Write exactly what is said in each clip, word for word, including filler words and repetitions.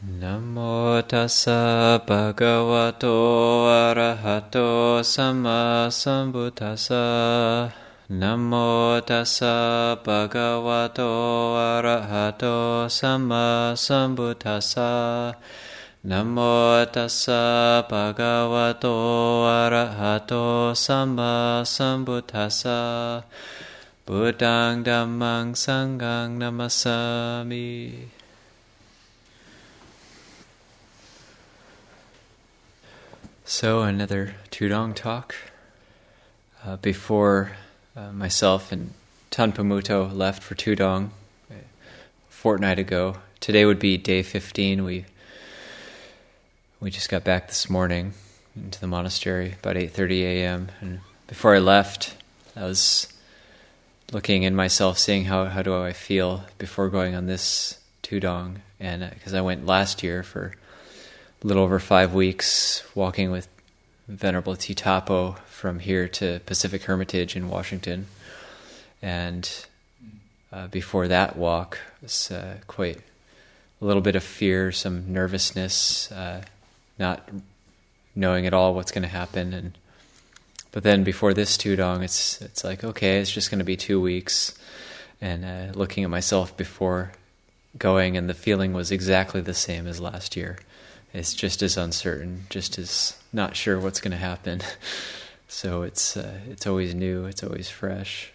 Namo tassa bhagavato arahato samma sambuddhassa. Namo tassa bhagavato arahato samma sambuddhassa. Namo tassa bhagavato arahato samma sambuddhassa. Buddhaṃ Dhammāṃ Saṅghāṃ Namasami. So another Tudong talk. Uh, before uh, myself and Tanpamuto left for Tudong a fortnight ago, today would be day fifteen. We we just got back this morning into the monastery about eight thirty a.m. And before I left, I was looking in myself, seeing how, how do I feel before going on this Tudong. And because uh, I went last year for a little over five weeks walking with Venerable Titapo from here to Pacific Hermitage in Washington. And uh, before that walk, it was uh, quite a little bit of fear, some nervousness, uh, not knowing at all what's going to happen. And but then before this Tudong, it's it's like, okay, it's just going to be two weeks. And uh, looking at myself before going, and the feeling was exactly the same as last year. It's just as uncertain, just as not sure what's going to happen. So it's uh, it's always new, it's always fresh.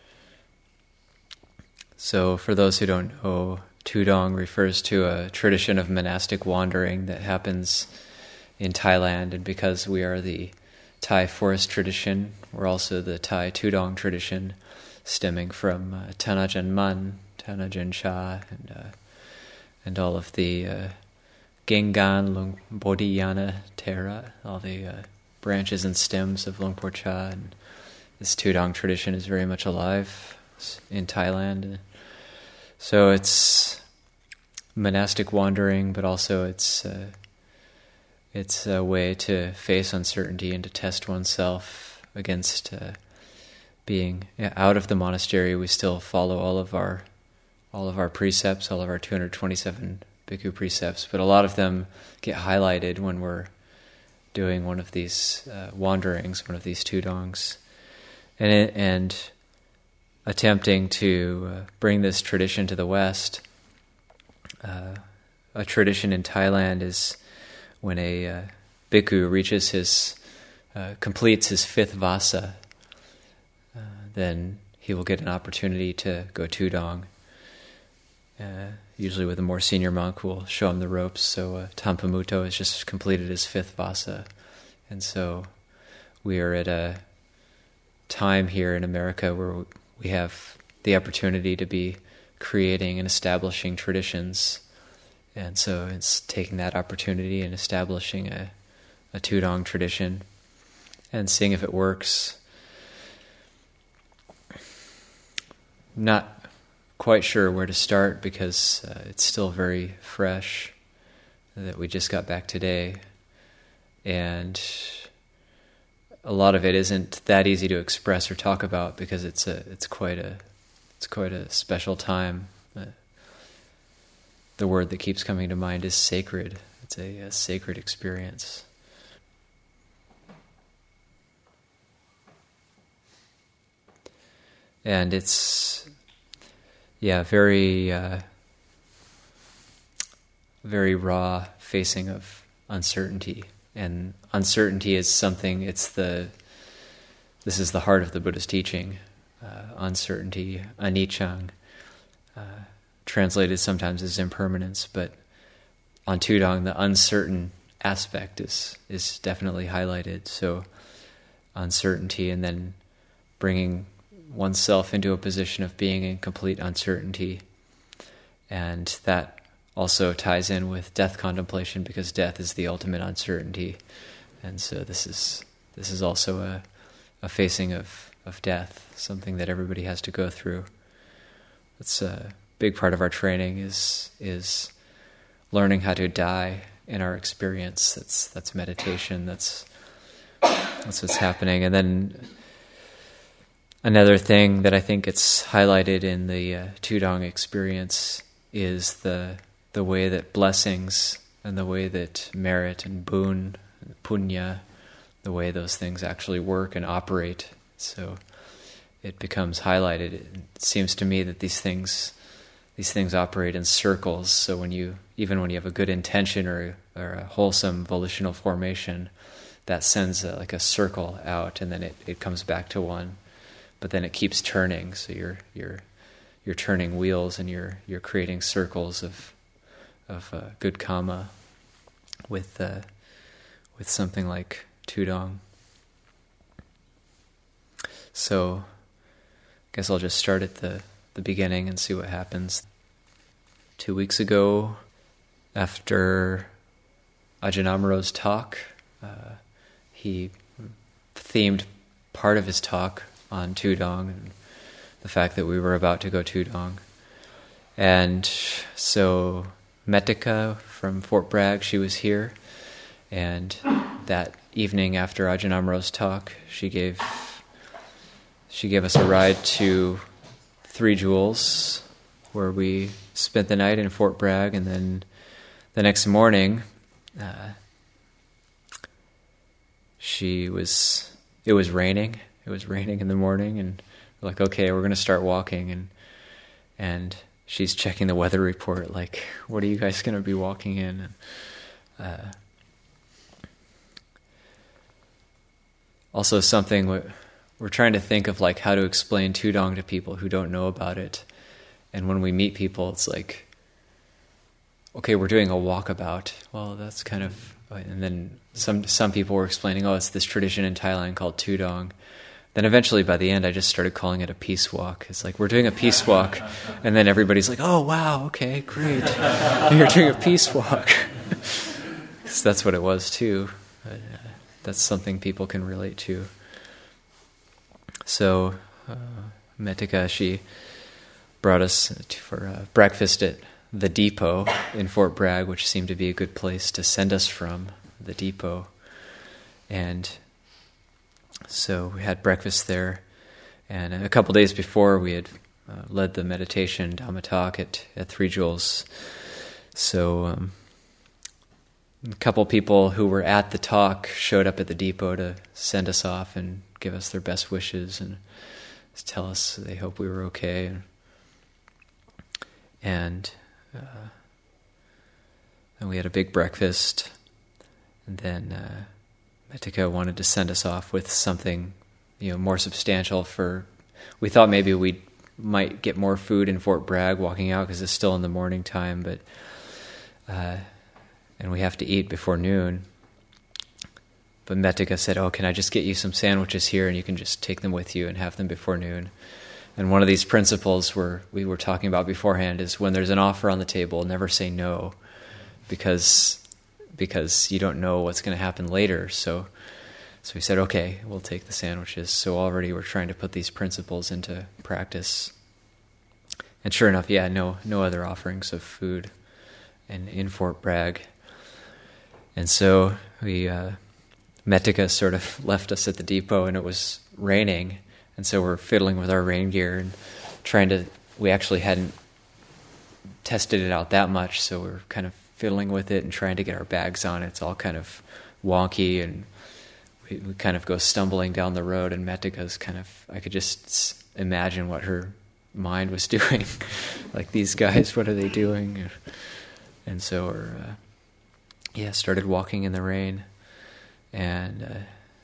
So for those who don't know, Tudong refers to a tradition of monastic wandering that happens in Thailand. And because we are the Thai forest tradition, we're also the Thai Tudong tradition, stemming from uh, Thanajan Man, Thanajan Cha, and, uh, and all of the Uh, Gengan, Lung Bodhiyana, Thera, all the uh, branches and stems of Luang Por Cha, and this Tudong tradition is very much alive in Thailand. So it's monastic wandering, but also it's uh, it's a way to face uncertainty and to test oneself against uh, being yeah, out of the monastery. We still follow all of our all of our precepts, all of our two hundred twenty-seven Bhikkhu precepts, but a lot of them get highlighted when we're doing one of these uh, wanderings, one of these Tudongs, and it, and attempting to uh, bring this tradition to the West. Uh, a tradition in Thailand is when a uh, Bhikkhu reaches his, uh, completes his fifth vasa, uh, then he will get an opportunity to go Tudong. Uh, usually with a more senior monk who will show him the ropes. So uh, Tanpamuto has just completed his fifth vasa. And so we are at a time here in America where we have the opportunity to be creating and establishing traditions. And so it's taking that opportunity and establishing a, a Tudong tradition and seeing if it works. Not quite sure where to start because uh, it's still very fresh, that we just got back today, and a lot of it isn't that easy to express or talk about because it's a it's quite a it's quite a special time. Uh, the word that keeps coming to mind is sacred. It's a, a sacred experience. And it's Yeah, very, uh, very raw facing of uncertainty, and uncertainty is something. It's the. This is the heart of the Buddhist teaching. Uh, uncertainty, aniccaṃ, uh, translated sometimes as impermanence, but on Tudong, the uncertain aspect is is definitely highlighted. So, uncertainty, and then bringing oneself into a position of being in complete uncertainty. And that also ties in with death contemplation, because death is the ultimate uncertainty. And so this is this is also a, a facing of, of death, something that everybody has to go through. It's a big part of our training is is learning how to die in our experience. That's that's meditation. That's that's what's happening. And then another thing that I think it's highlighted in the uh, Tudong experience is the the way that blessings and the way that merit and boon, and punya, the way those things actually work and operate. So it becomes highlighted. It seems to me that these things, these things operate in circles. So when you, even when you have a good intention or or a wholesome volitional formation, that sends a, like a circle out, and then it, it comes back to one. But then it keeps turning. So you're you're you're turning wheels, and you're you're creating circles of of uh, good karma with uh, with something like Tudong. So I guess I'll just start at the, the beginning and see what happens. Two weeks ago, after Ajahn Amaro's talk, uh, he themed part of his talk on Tudong and the fact that we were about to go Tudong. And so Metika from Fort Bragg, she was here, and that evening after Ajahn Amaro's talk, she gave she gave us a ride to Three Jewels, where we spent the night in Fort Bragg, and then the next morning, uh, she was it was raining. It was raining in the morning, and we're like, okay, we're going to start walking, and and she's checking the weather report, like, what are you guys going to be walking in? And, uh, also something we're, we're trying to think of, like, how to explain Tudong to people who don't know about it. And when we meet people, it's like, okay, we're doing a walkabout. Well, that's kind of... And then some some people were explaining, oh, it's this tradition in Thailand called Tudong. Then eventually, by the end, I just started calling it a peace walk. It's like, we're doing a peace walk. And then everybody's like, oh, wow, okay, great. You're doing a peace walk. So that's what it was, too. But, uh, that's something people can relate to. So, uh, Metika, she brought us to, for uh, breakfast at the depot in Fort Bragg, which seemed to be a good place to send us from, the depot. And so we had breakfast there, and a couple days before we had uh, led the meditation Dhamma talk at, at Three Jewels. So um, a couple people who were at the talk showed up at the depot to send us off and give us their best wishes and tell us they hope we were okay. And uh, and we had a big breakfast, and then uh, Metika wanted to send us off with something, you know, more substantial. For we thought maybe we might get more food in Fort Bragg walking out because it's still in the morning time, but uh, and we have to eat before noon. But Metika said, "Oh, can I just get you some sandwiches here, and you can just take them with you and have them before noon?" And one of these principles where we were talking about beforehand is when there's an offer on the table, never say no, because because you don't know what's going to happen later. So so we said, okay, we'll take the sandwiches. So already we're trying to put these principles into practice. And sure enough, yeah, no no other offerings of food in, in Fort Bragg. And so we, uh, Metika sort of left us at the depot, and it was raining. And so we're fiddling with our rain gear and trying to, we actually hadn't tested it out that much, so we're kind of fiddling with it and trying to get our bags on. It's all kind of wonky, and we, we kind of go stumbling down the road, and Metika's kind of, I could just imagine what her mind was doing. Like, these guys, what are they doing? And so we're, uh, yeah, started walking in the rain, and uh,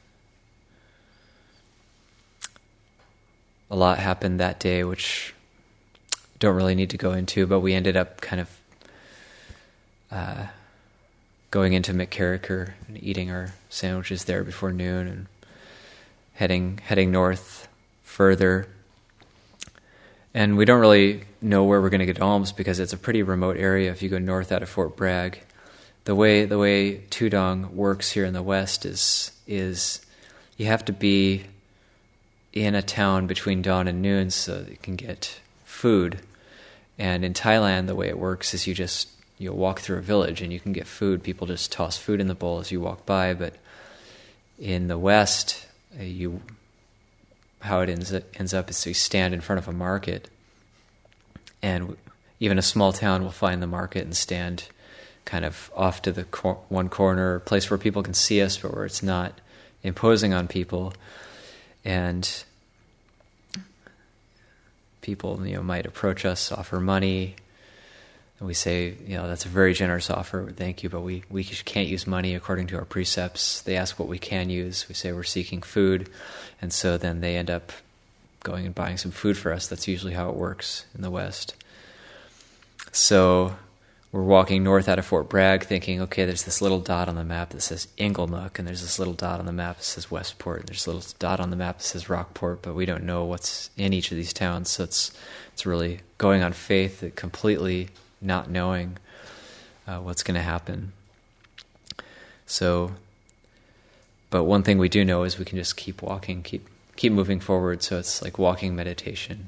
a lot happened that day, which don't really need to go into, but we ended up kind of uh, going into McCarricker and eating our sandwiches there before noon, and heading heading north further. And we don't really know where we're going to get alms because it's a pretty remote area if you go north out of Fort Bragg. The way the way Tudong works here in the West is is you have to be in a town between dawn and noon so that you can get food. And in Thailand, the way it works is you just you walk through a village and you can get food. People just toss food in the bowl as you walk by. But in the West, uh, you how it ends up, ends up is you stand in front of a market, and even a small town will find the market and stand kind of off to the cor- one corner, a place where people can see us, but where it's not imposing on people. And people, you know, might approach us, offer money, and we say, you know, that's a very generous offer, thank you, but we, we can't use money according to our precepts. They ask what we can use. We say we're seeking food, and so then they end up going and buying some food for us. That's usually how it works in the West. So we're walking north out of Fort Bragg thinking, okay, there's this little dot on the map that says Inglenook, and there's this little dot on the map that says Westport, and there's a little dot on the map that says Rockport, but we don't know what's in each of these towns, so it's it's really going on faith, completely not knowing uh, what's going to happen. So, but one thing we do know is we can just keep walking, keep keep moving forward, so it's like walking meditation.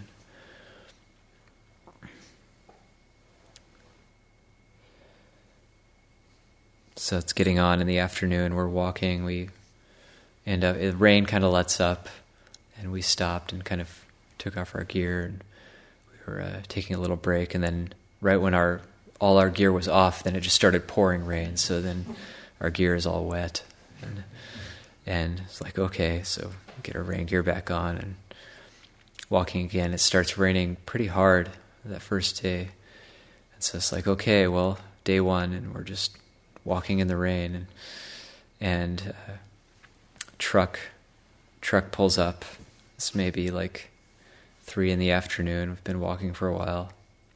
So it's getting on in the afternoon, we're walking, we end up, the rain kind of lets up, and we stopped and kind of took off our gear, and we were uh, taking a little break, and then right when our all our gear was off, then it just started pouring rain, so then our gear is all wet, and, and it's like, okay, so get our rain gear back on, and walking again, it starts raining pretty hard that first day, and so it's like, okay, well, day one, and we're just walking in the rain, and and uh, truck truck pulls up. It's maybe like three in the afternoon. We've been walking for a while.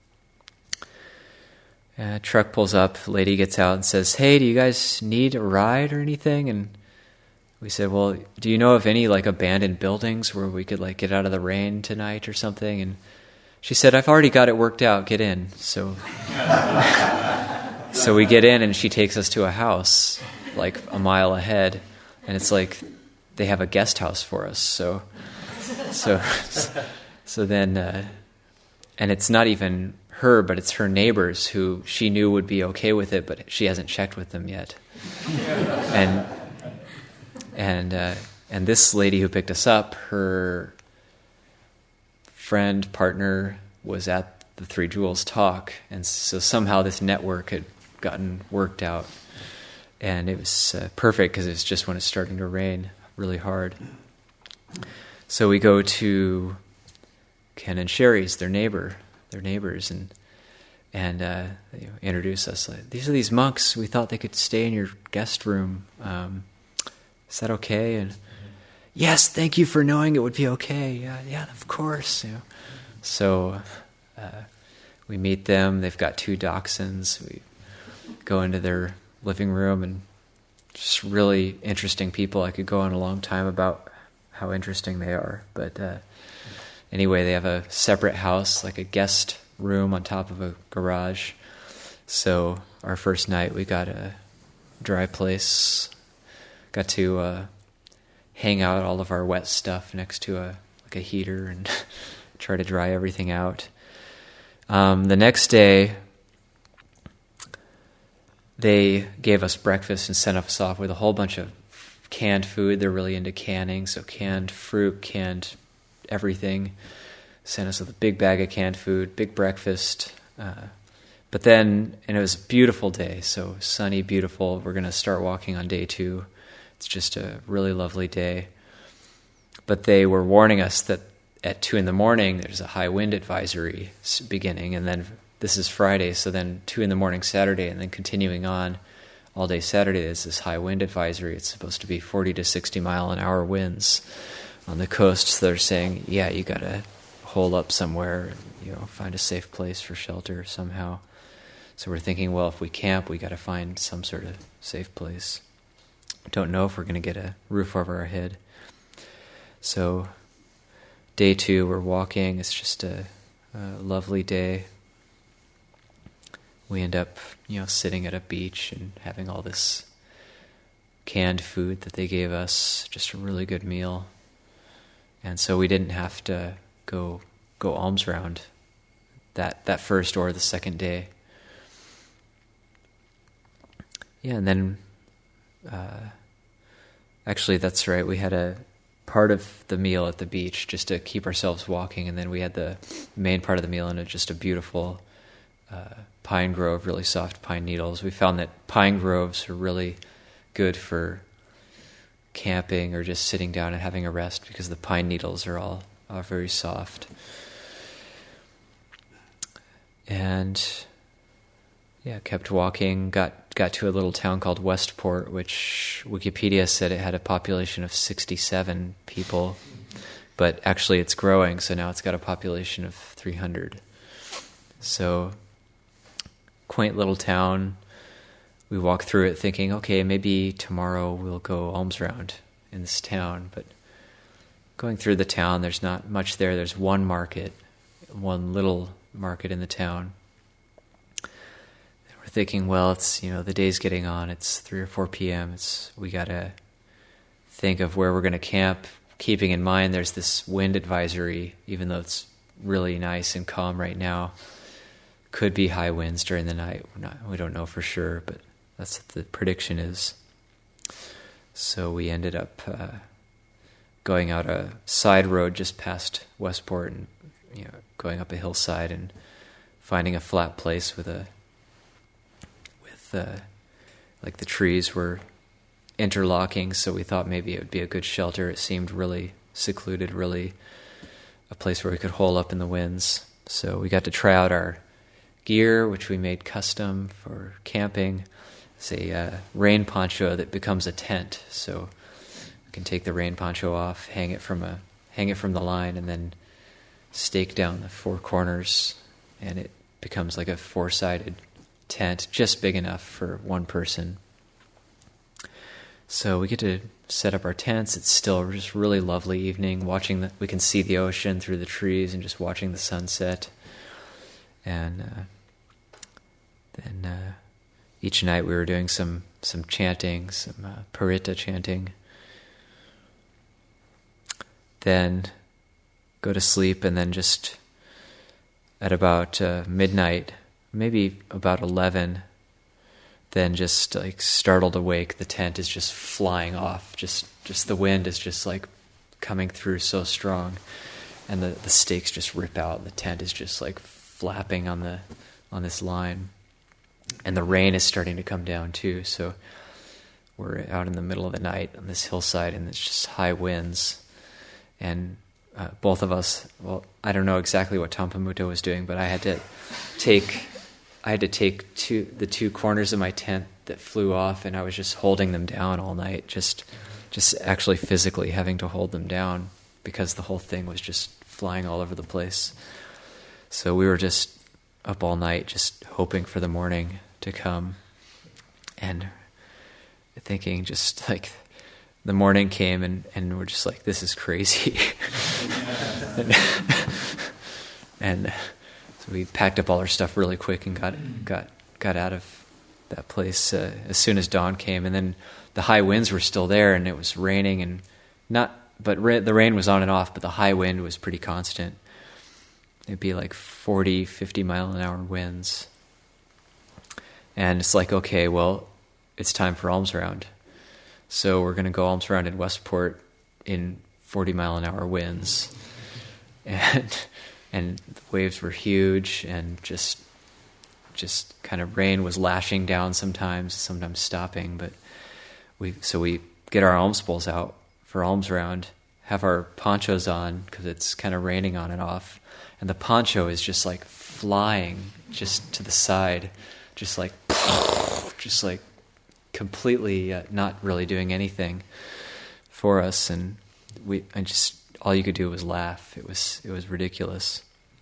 Uh, truck pulls up. Lady gets out and says, "Hey, do you guys need a ride or anything?" And we said, "Well, do you know of any like abandoned buildings where we could like get out of the rain tonight or something?" And she said, "I've already got it worked out. Get in." So. So we get in, and she takes us to a house like a mile ahead, and it's like they have a guest house for us. So, so, so then, uh, and it's not even her, but it's her neighbors who she knew would be okay with it, but she hasn't checked with them yet. and and uh, and this lady who picked us up, her friend partner was at the Three Jewels talk, and so somehow this network had gotten worked out, and it was uh, perfect because it was just when it's starting to rain really hard. So we go to Ken and Sherry's, their neighbor, their neighbors, and and uh, they introduce us. Like, these are these monks. We thought they could stay in your guest room. Um, is that okay? And yes, thank you for knowing it would be okay. Yeah, yeah, of course. You know. So uh, we meet them. They've got two dachshunds. We go into their living room, and just really interesting people. I could go on a long time about how interesting they are. But uh, anyway, they have a separate house, like a guest room on top of a garage. So our first night, we got a dry place, got to uh, hang out all of our wet stuff next to a like a heater and try to dry everything out. Um, the next day, they gave us breakfast and sent us off with a whole bunch of canned food. They're really into canning, so canned fruit, canned everything. Sent us with a big bag of canned food, big breakfast. Uh, but then, and it was a beautiful day, so sunny, beautiful. We're going to start walking on day two. It's just a really lovely day. But they were warning us that at two in the morning, there's a high wind advisory beginning, and then this is Friday, so then two in the morning Saturday, and then continuing on all day Saturday, there's this high wind advisory. It's supposed to be forty to sixty mile an hour winds on the coast. So they're saying, yeah, you got to hole up somewhere, you know, find a safe place for shelter somehow. So we're thinking, well, if we camp, we got to find some sort of safe place. Don't know if we're going to get a roof over our head. So day two, we're walking. It's just a, a lovely day. We end up, you know, sitting at a beach and having all this canned food that they gave us, just a really good meal. And so we didn't have to go go alms round that, that first or the second day. Yeah, and then, uh, actually, that's right, we had a part of the meal at the beach just to keep ourselves walking, and then we had the main part of the meal in a, just a beautiful uh, pine grove, really soft pine needles. We found that pine groves are really good for camping or just sitting down and having a rest because the pine needles are all are very soft. And yeah, kept walking, got got to a little town called Westport, which Wikipedia said it had a population of sixty-seven people, but actually it's growing, so now it's got a population of three hundred. So, quaint little town. We walked through it thinking, okay, maybe tomorrow we'll go alms round in this town, but going through the town, there's not much there. There's one market, one little market in the town. And we're thinking, well, it's, you know, the day's getting on. It's three or four p.m. It's we gotta think of where we're gonna camp, keeping in mind there's this wind advisory, even though it's really nice and calm right now. Could be high winds during the night. We're not, we don't know for sure, but that's what the prediction is. So we ended up uh, going out a side road just past Westport, and you know, going up a hillside and finding a flat place with a with uh, like the trees were interlocking. So we thought maybe it would be a good shelter. It seemed really secluded, really a place where we could hole up in the winds. So we got to try out our gear, which we made custom for camping. It's a uh, rain poncho that becomes a tent, so we can take the rain poncho off, hang it from a hang it from the line, and then stake down the four corners, and it becomes like a four-sided tent, just big enough for one person. So we get to set up our tents. It's still just really lovely evening. Watching the, we can see the ocean through the trees, and just watching the sunset, and. Uh, Then uh, each night we were doing some, some chanting, some uh, parita chanting. Then go to sleep, and then just at about uh, midnight, maybe about eleven, then just like startled awake. The tent is just flying off. Just just the wind is just like coming through so strong, and the, the stakes just rip out. The tent is just like flapping on the on this line. And the rain is starting to come down too, so we're out in the middle of the night on this hillside, and it's just high winds. And uh, both of us, well, I don't know exactly what Tampamuto was doing, but I had to take, I had to take two the two corners of my tent that flew off, and I was just holding them down all night, just, just actually physically having to hold them down because the whole thing was just flying all over the place. So we were just up all night, just hoping for the morning to come, and thinking just like the morning came, and, and we're just like, this is crazy. and, and so we packed up all our stuff really quick and got got got out of that place uh, as soon as dawn came. And then the high winds were still there, and it was raining, and not, but ra- the rain was on and off, but the high wind was pretty constant. It'd be like forty, fifty mile an hour winds. And it's like, okay, well, it's time for alms round. So we're going to go alms round in Westport in forty mile an hour winds. And and the waves were huge, and just just kind of rain was lashing down sometimes, sometimes stopping. But we so we get our alms bowls out for alms round, have our ponchos on because it's kind of raining on and off. And the poncho is just like flying just to the side, just like, just like completely uh, not really doing anything for us. And we, I just, all you could do was laugh. It was, it was ridiculous.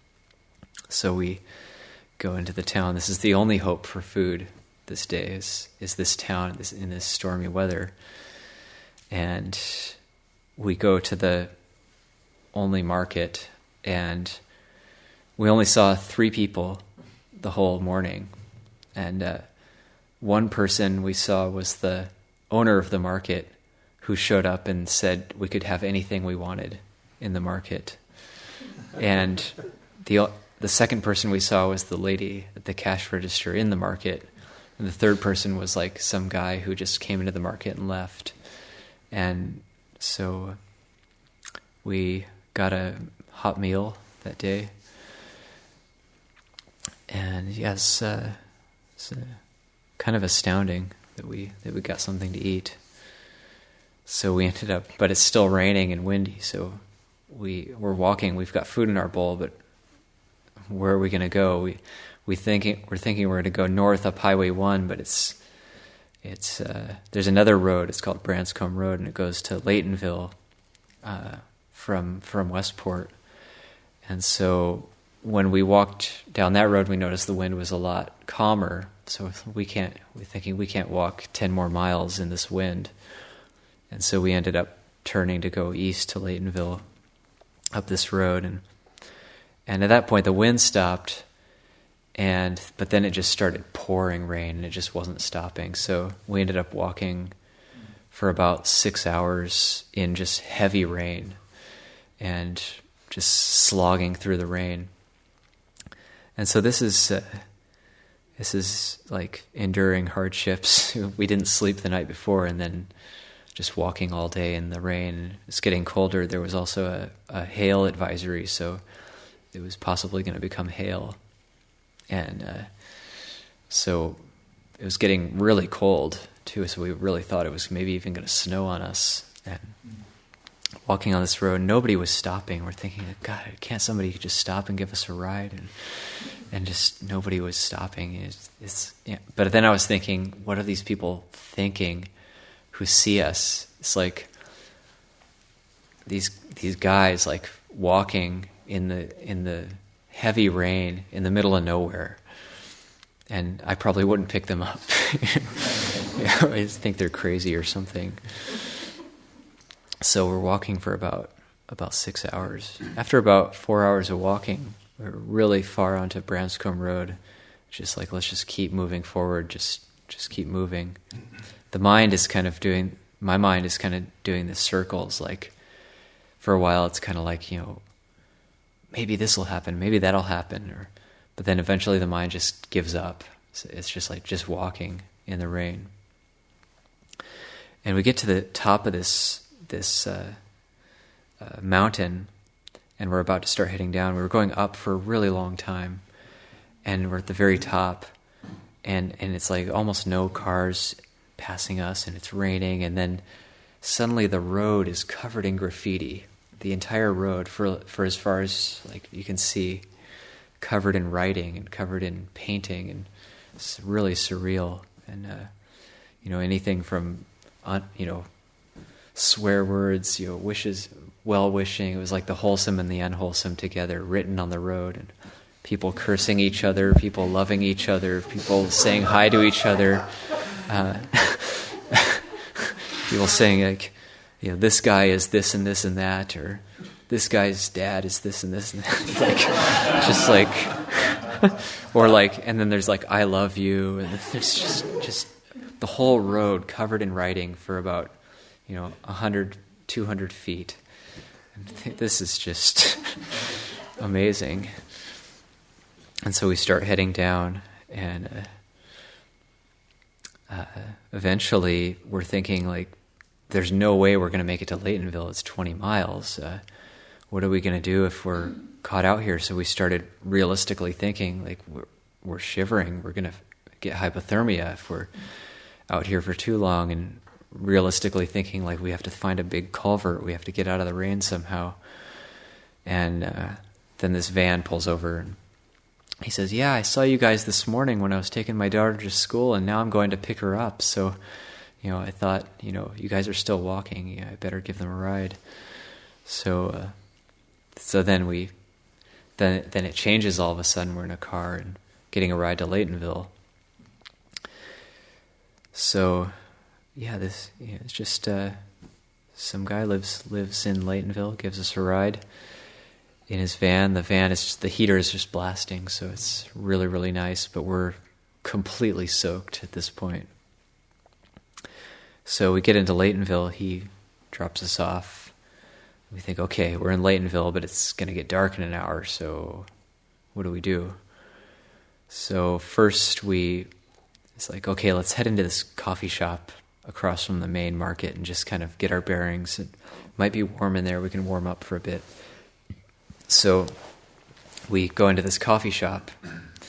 So we go into the town. This is the only hope for food this day is, is this town this, in this stormy weather. And we go to the only market, and we only saw three people the whole morning. And uh, one person we saw was the owner of the market, who showed up and said we could have anything we wanted in the market. And the the second person we saw was the lady at the cash register in the market. And the third person was like some guy who just came into the market and left. And so we got a hot meal that day. and yes, uh, it's uh, kind of astounding that we that we got something to eat. So we ended up, but it's still raining and windy, so we we're walking. We've got food in our bowl, but where are we going to go? We we thinking we're thinking we're going to go north up Highway One, but it's it's uh, there's another road. It's called Branscombe Road, and it goes to Laytonville uh, from from Westport. And so when we walked down that road, we noticed the wind was a lot calmer. So we can't. We're thinking we can't walk ten more miles in this wind. And so we ended up turning to go east to Laytonville up this road, and and at that point the wind stopped, and but then it just started pouring rain, and it just wasn't stopping. So we ended up walking for about six hours in just heavy rain, and just slogging through the rain. And so this is uh, this is like enduring hardships. We didn't sleep the night before, and then just walking all day in the rain. It's getting colder. There was also a, a hail advisory, so it was possibly going to become hail. And uh, so it was getting really cold, too, so we really thought it was maybe even going to snow on us. And walking on this road, nobody was stopping. We're thinking, God, can't somebody just stop and give us a ride? And and just nobody was stopping. It's, it's yeah. But then I was thinking, what are these people thinking who see us? It's like these these guys like walking in the in the heavy rain in the middle of nowhere, and I probably wouldn't pick them up. Yeah, I just think they're crazy or something. So we're walking for about about six hours. After about four hours of walking, we're really far onto Branscombe Road. Just like, let's just keep moving forward. Just just keep moving. The mind is kind of doing, my mind is kind of doing the circles. Like, for a while, it's kind of like, you know, maybe this will happen, maybe that'll happen. Or, but then eventually the mind just gives up. So it's just like just walking in the rain. And we get to the top of this this uh, uh, mountain, and we're about to start heading down. We were going up for a really long time, and we're at the very top, and, and it's like almost no cars passing us, and it's raining, and then suddenly the road is covered in graffiti. The entire road, for for as far as like you can see, covered in writing and covered in painting, and it's really surreal. And uh, you know, anything from uh, you know swear words, you know, wishes, well-wishing. It was like the wholesome and the unwholesome together, written on the road, and people cursing each other, people loving each other, people saying hi to each other. Uh, people saying like, you know, this guy is this and this and that, or this guy's dad is this and this and that. Like, just like, or like, and then there's like, I love you, and there's just just the whole road covered in writing for about, you know, one hundred, two hundred feet. And this is just amazing. And so we start heading down, and uh, uh, eventually we're thinking, like, there's no way we're going to make it to Laytonville. It's twenty miles. Uh, what are we going to do if we're caught out here? So we started realistically thinking, like, we're, we're shivering. We're going to get hypothermia if we're out here for too long, and realistically thinking, like, we have to find a big culvert. We have to get out of the rain somehow. And uh, then this van pulls over, and he says, yeah, I saw you guys this morning when I was taking my daughter to school, and now I'm going to pick her up. So, you know, I thought, you know, you guys are still walking. Yeah, I better give them a ride. So, uh, so then we, then then it changes all of a sudden. We're in a car and getting a ride to Laytonville. So, yeah, this yeah, it's just uh, some guy lives lives in Laytonville, gives us a ride in his van. The van is just, the heater is just blasting, so it's really, really nice, but we're completely soaked at this point. So we get into Laytonville, he drops us off. We think, okay, we're in Laytonville, but it's going to get dark in an hour, so what do we do? So first we, it's like, okay, let's head into this coffee shop across from the main market and just kind of get our bearings. It might be warm in there, we can warm up for a bit. So we go into this coffee shop,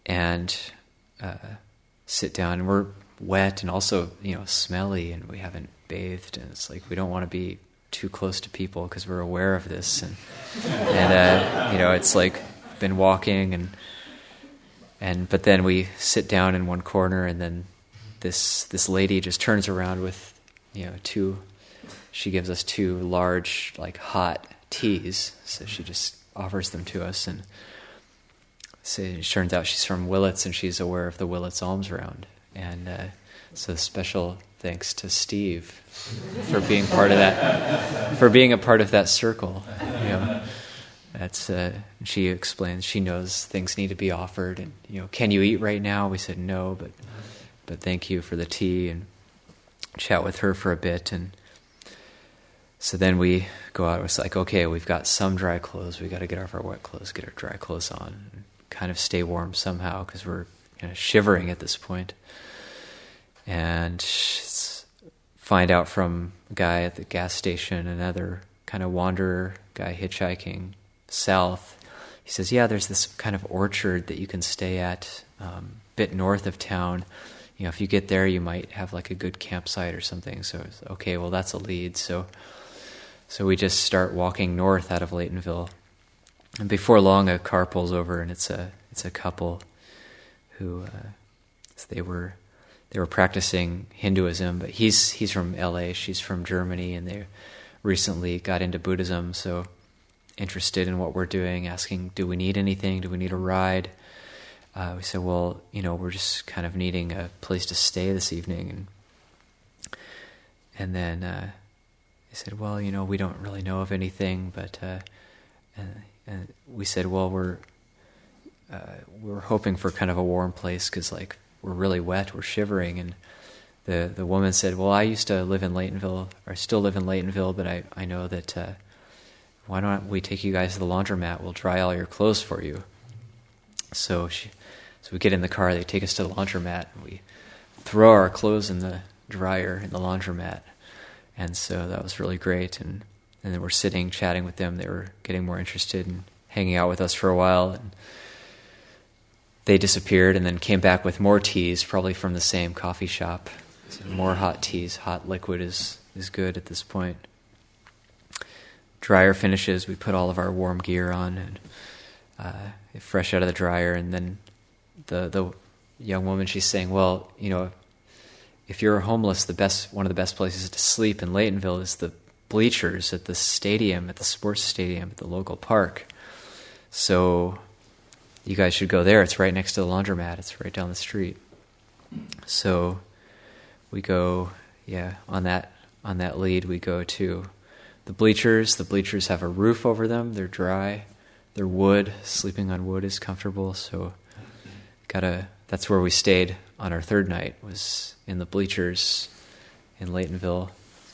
and uh, sit down. And we're wet and also, you know, smelly, and we haven't bathed, and it's like we don't want to be too close to people because we're aware of this, and and uh, you know, it's like been walking and and but then we sit down in one corner, and then this this lady just turns around with, you know, two. She gives us two large, like, hot teas, so she just offers them to us, and so it turns out she's from Willits, and she's aware of the Willits Alms Round, and uh, so special thanks to Steve for being part of that, for being a part of that circle. You know, that's uh, she explains. She knows things need to be offered, and, you know, can you eat right now? We said no, but but thank you for the tea, and chat with her for a bit, and so then we go out. It's like, okay, we've got some dry clothes. We got to get off our wet clothes, get our dry clothes on, and kind of stay warm somehow because we're kind of shivering at this point. And find out from a guy at the gas station, another kind of wanderer guy hitchhiking south. He says, yeah, there's this kind of orchard that you can stay at um, a bit north of town. You know, if you get there, you might have like a good campsite or something. So it's, okay, well, that's a lead. So so we just start walking north out of Laytonville. And before long, a car pulls over, and it's a it's a couple who uh, they were they were practicing Hinduism, but he's he's from L A, she's from Germany, and they recently got into Buddhism, so interested in what we're doing, asking, do we need anything? Do we need a ride? Uh, we said, well, you know, we're just kind of needing a place to stay this evening, and and then uh, they said, well, you know, we don't really know of anything, but uh, and, and we said, well, we're uh, we're hoping for kind of a warm place because, like, we're really wet, we're shivering, and the the woman said, well, I used to live in Laytonville, or I still live in Laytonville, but I, I know that uh, why don't we take you guys to the laundromat? We'll dry all your clothes for you. So she, so we get in the car, they take us to the laundromat, and we throw our clothes in the dryer in the laundromat. And so that was really great. And, and then we're sitting, chatting with them. They were getting more interested in hanging out with us for a while. And they disappeared and then came back with more teas, probably from the same coffee shop. So more hot teas. Hot liquid is, is good at this point. Dryer finishes, we put all of our warm gear on and uh, fresh out of the dryer. And then the the young woman, she's saying, well, you know, if you're homeless, the best one of the best places to sleep in Laytonville is the bleachers at the stadium, at the sports stadium, at the local park. So you guys should go there. It's right next to the laundromat. It's right down the street. So we go, yeah, on that on that lead, we go to the bleachers. The bleachers have a roof over them. They're dry. They're wood. Sleeping on wood is comfortable. So gotta. That's where we stayed on our third night, was in the bleachers in Laytonville.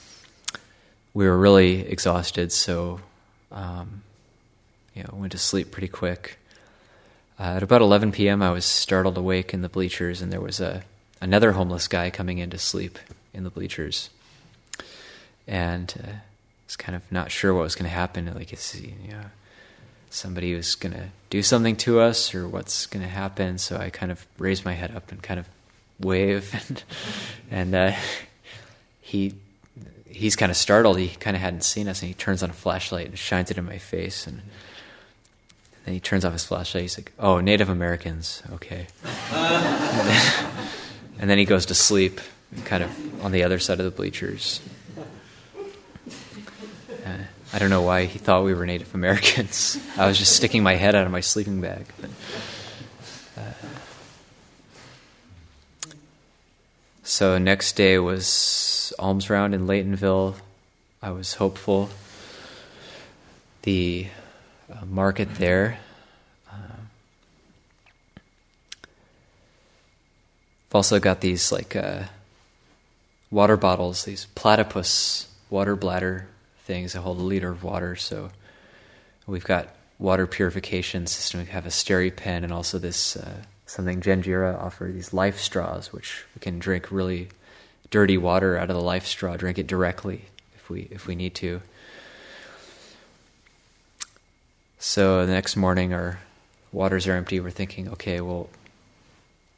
We were really exhausted, so um, you know, went to sleep pretty quick. Uh, at about eleven p.m., I was startled awake in the bleachers, and there was a another homeless guy coming in to sleep in the bleachers. And uh, I was kind of not sure what was going to happen. Like, is he, you know, somebody was going to do something to us, or what's going to happen? So I kind of raised my head up and kind of wave, and, and uh, he he's kind of startled. He kind of hadn't seen us, and he turns on a flashlight and shines it in my face, and then he turns off his flashlight. He's like, "Oh, Native Americans, okay." and, then, and then he goes to sleep, kind of on the other side of the bleachers. Uh, I don't know why he thought we were Native Americans. I was just sticking my head out of my sleeping bag. But, uh, so next day was Alms Round in Laytonville. I was hopeful. The uh, market there. Uh, I've also got these like uh, water bottles, these platypus water bladder things that hold a liter of water. So we've got water purification system. We have a SteriPen, and also this uh, something Genjira offer, these life straws, which we can drink really dirty water out of the life straw, drink it directly if we if we need to. So the next morning our waters are empty. We're thinking, okay, well,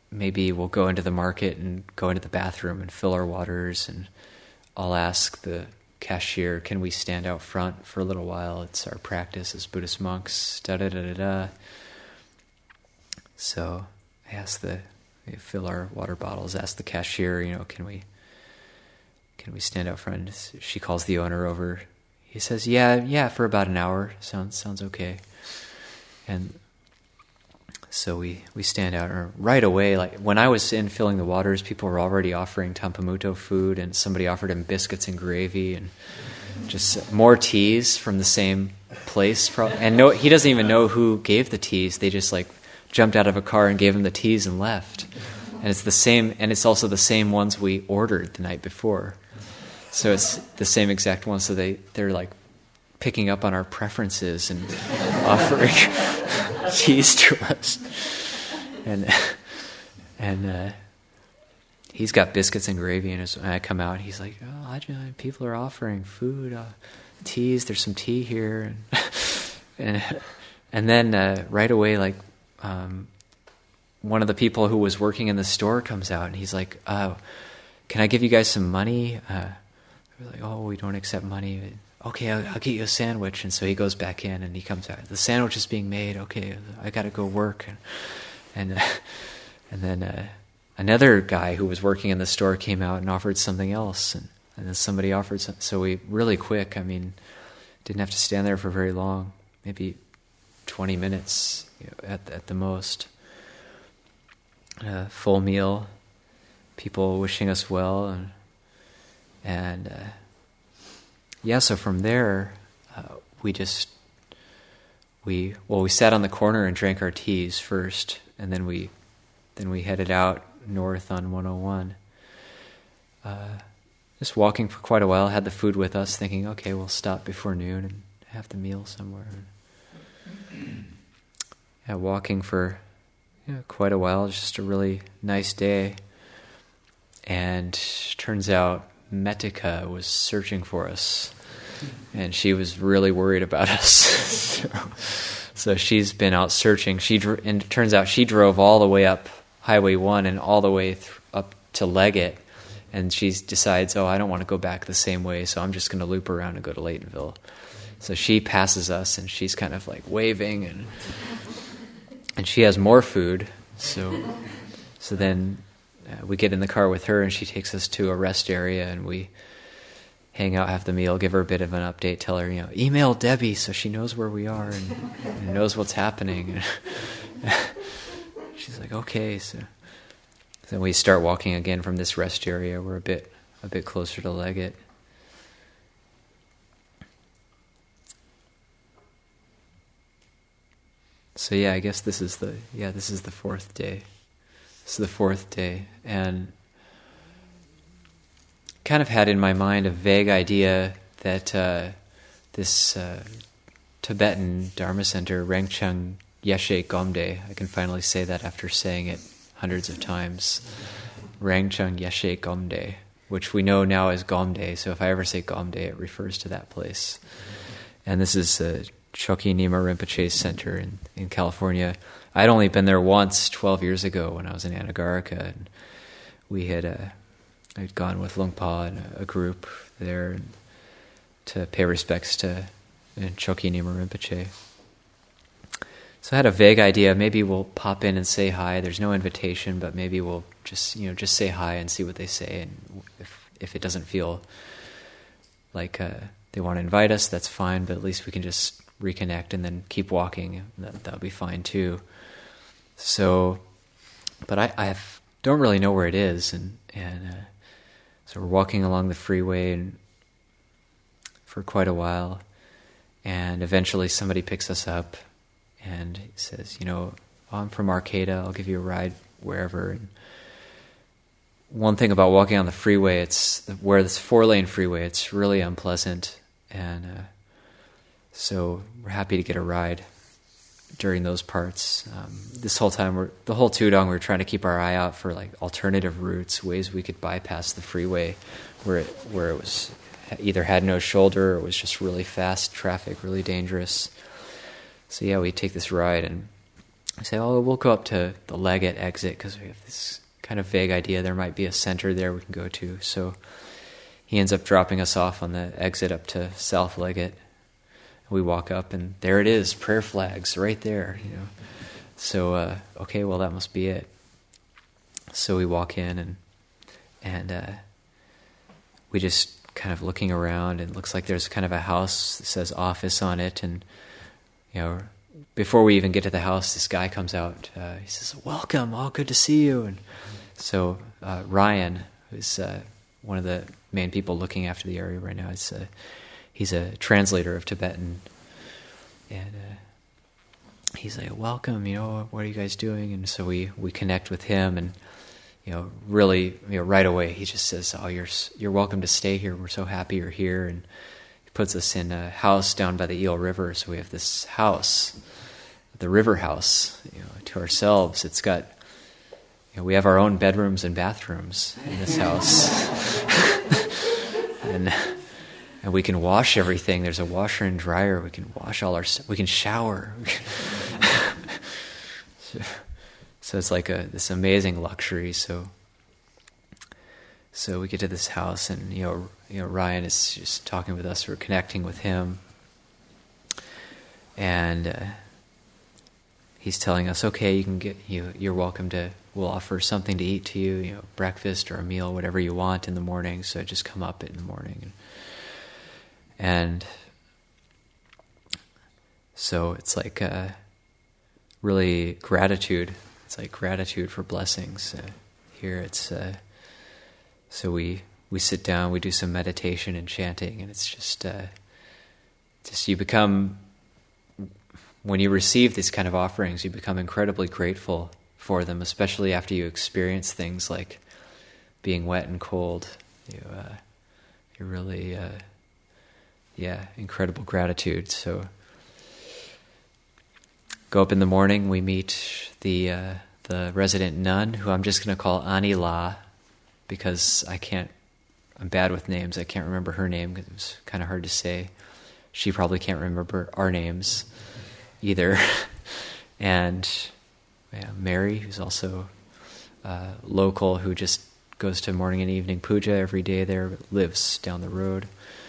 maybe we'll go into the market and go into the bathroom and fill our waters, and I'll ask the cashier, can we stand out front for a little while? It's our practice as Buddhist monks, da da da da da. So I ask the, we fill our water bottles, ask the cashier, you know, can we, can we stand out front? She calls the owner over. He says, yeah, yeah, for about an hour. Sounds sounds okay. And so we, we stand out, or right away, like when I was in filling the waters, people were already offering Tampamuto food, and somebody offered him biscuits and gravy and just more teas from the same place. And no, he doesn't even know who gave the teas. They just like jumped out of a car and gave him the teas and left. And it's the same, and it's also the same ones we ordered the night before. So it's the same exact ones. So they, they're like picking up on our preferences and offering teas to us. And and uh, he's got biscuits and gravy, and I come out, he's like, oh, I just, people are offering food, uh, teas, there's some tea here. And and, and then uh, right away, like, um, one of the people who was working in the store comes out, and he's like, uh, can I give you guys some money? Uh, we're like, oh, we don't accept money. Okay, I'll, I'll get you a sandwich. And so he goes back in, and he comes out. The sandwich is being made. Okay, I got to go work. And and, uh, and then uh, another guy who was working in the store came out and offered something else. And, and then somebody offered something. So we, really quick, I mean, didn't have to stand there for very long. Maybe twenty minutes, you know, at, at the most. Uh, full meal, people wishing us well. And, and uh, yeah, so from there, uh, we just, we, well, we sat on the corner and drank our teas first, and then we, then we headed out north on one oh one. Uh, just walking for quite a while, had the food with us, thinking, okay, we'll stop before noon and have the meal somewhere. Yeah, walking for yeah, quite a while, just a really nice day. And turns out Metika was searching for us, and she was really worried about us. so, so she's been out searching. She dr- and it turns out she drove all the way up Highway one and all the way th- up to Leggett, and she decides, oh, I don't want to go back the same way, so I'm just going to loop around and go to Laytonville. So she passes us, and she's kind of like waving, and and she has more food. So so then. Uh, we get in the car with her, and she takes us to a rest area, and we hang out, have the meal, give her a bit of an update, tell her, you know, email Debbie so she knows where we are and, and knows what's happening. She's like, okay. So, so then we start walking again from this rest area. We're a bit a bit closer to Leggett. So yeah, I guess this is the yeah this is the fourth day. This is the fourth day, and kind of had in my mind a vague idea that uh, this uh, Tibetan Dharma center, Rangchung Yeshe Gomde, I can finally say that after saying it hundreds of times, Rangchung Yeshe Gomde, which we know now as Gomde, so if I ever say Gomde, it refers to that place. And this is uh, Chokyi Nyima Rinpoche's center in, in California. I'd only been there once twelve years ago when I was in Anagarika, and we had uh, I'd gone with Lungpa and a, a group there to pay respects to Chokyi Nyima Rinpoche. So I had a vague idea, maybe we'll pop in and say hi. There's no invitation, but maybe we'll just, you know, just say hi and see what they say. And if if it doesn't feel like uh, they want to invite us, that's fine, but at least we can just reconnect and then keep walking. That that'll be fine too. So, but I I have, don't really know where it is, and and uh, so we're walking along the freeway and for quite a while, and eventually somebody picks us up and he says, you know, oh, I'm from Arcata, I'll give you a ride wherever. And one thing about walking on the freeway, it's where this four-lane freeway, it's really unpleasant, and uh, so we're happy to get a ride during those parts. Um, this whole time, we're the whole Tudong, we we're trying to keep our eye out for like alternative routes, ways we could bypass the freeway, where it, where it was either had no shoulder or was just really fast traffic, really dangerous. So yeah, we take this ride, and I say, oh, we'll go up to the Leggett exit because we have this kind of vague idea there might be a center there we can go to. So he ends up dropping us off on the exit up to South Leggett. We walk up, and there it is, prayer flags right there, you know. So, uh, okay, well, that must be it. So we walk in, and and uh, we just kind of looking around, and it looks like there's kind of a house that says office on it, and, you know, before we even get to the house, this guy comes out. Uh, he says, welcome, all good to see you. And so uh, Ryan, who's uh, one of the main people looking after the area right now, is, uh, he's a translator of Tibetan. And uh, he's like, welcome, you know, what are you guys doing? And so we, we connect with him, and, you know, really, you know, right away, he just says, oh, you're you're welcome to stay here. We're so happy you're here. And he puts us in a house down by the Eel River. So we have this house, the river house, you know, to ourselves. It's got, you know, we have our own bedrooms and bathrooms in this house. and and we can wash everything. There's a washer and dryer. We can wash all our stuff. We can shower. so, so it's like a this amazing luxury. So so we get to this house, and you know, you know, Ryan is just talking with us. We're connecting with him, and uh, he's telling us, okay, you can get you. You're welcome to. We'll offer something to eat to you. You know, breakfast or a meal, whatever you want in the morning. So just come up in the morning, and, and so it's like uh, really gratitude. It's like gratitude for blessings. Uh, here it's uh, so we we sit down, we do some meditation and chanting, and it's just uh, just you become. When you receive these kind of offerings, you become incredibly grateful for them, especially after you experience things like being wet and cold. You, uh, you really, uh, yeah, incredible gratitude. So, go up in the morning. We meet the uh, the resident nun, who I'm just going to call Anila, because I can't. I'm bad with names. I can't remember her name because it was kind of hard to say. She probably can't remember our names either. And yeah, Mary, who's also uh, local, who just goes to morning and evening puja every day there, but lives down the road.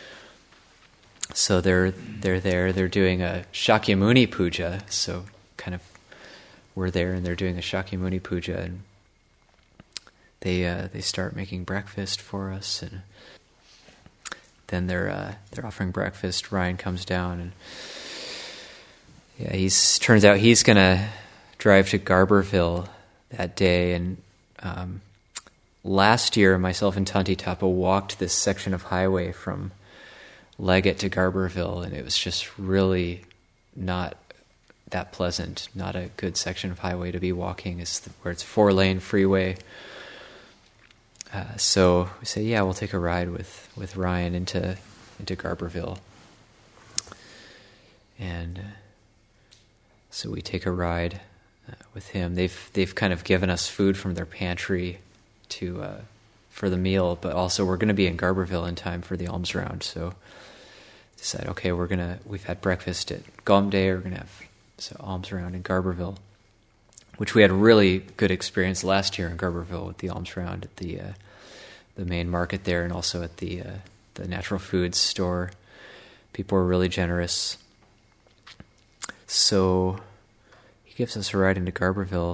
So they're they're there. They're doing a Shakyamuni puja. So kind of we're there, and they're doing a Shakyamuni puja, and they uh, they start making breakfast for us, and then they're uh, they're offering breakfast. Ryan comes down, and yeah, he's turns out he's gonna drive to Garberville that day, and um, last year myself and Tanti Tapa walked this section of highway from Leggett to Garberville, and it was just really not that pleasant, not a good section of highway to be walking. It's the, where it's four lane freeway. Uh, so we say, yeah, we'll take a ride with, with Ryan into into Garberville, and uh, so we take a ride Uh, with him. They've they've kind of given us food from their pantry to uh, for the meal, but also we're going to be in Garberville in time for the alms round. So decide, okay, we're gonna we've had breakfast at Gomde, we're gonna have so alms round in Garberville, which we had a really good experience last year in Garberville with the alms round at the uh, the main market there, and also at the uh, the natural foods store. People were really generous. So he gives us a ride into Garberville.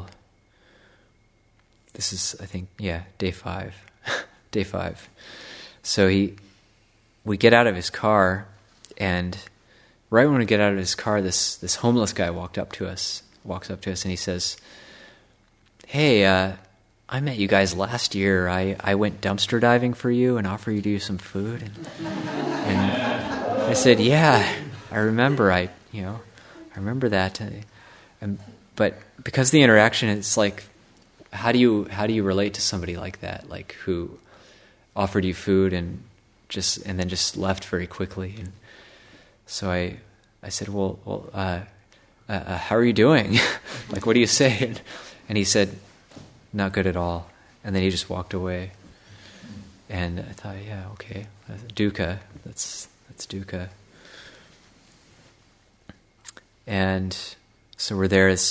This is, I think, yeah, day five. day five. So he, we get out of his car, and right when we get out of his car, this this homeless guy walked up to us, walks up to us, and he says, "Hey, uh, I met you guys last year. I, I went dumpster diving for you and offered you some food." And, and I said, "Yeah, I remember. I, you know, I remember that." And, but because the interaction, it's like, how do you how do you relate to somebody like that, like who offered you food and just and then just left very quickly? And so I I said, well, well uh, uh, how are you doing? Like, what do you say? And, and he said, not good at all. And then he just walked away. And I thought, yeah, okay, dukkha. That's that's dukkha. And so we're there. It's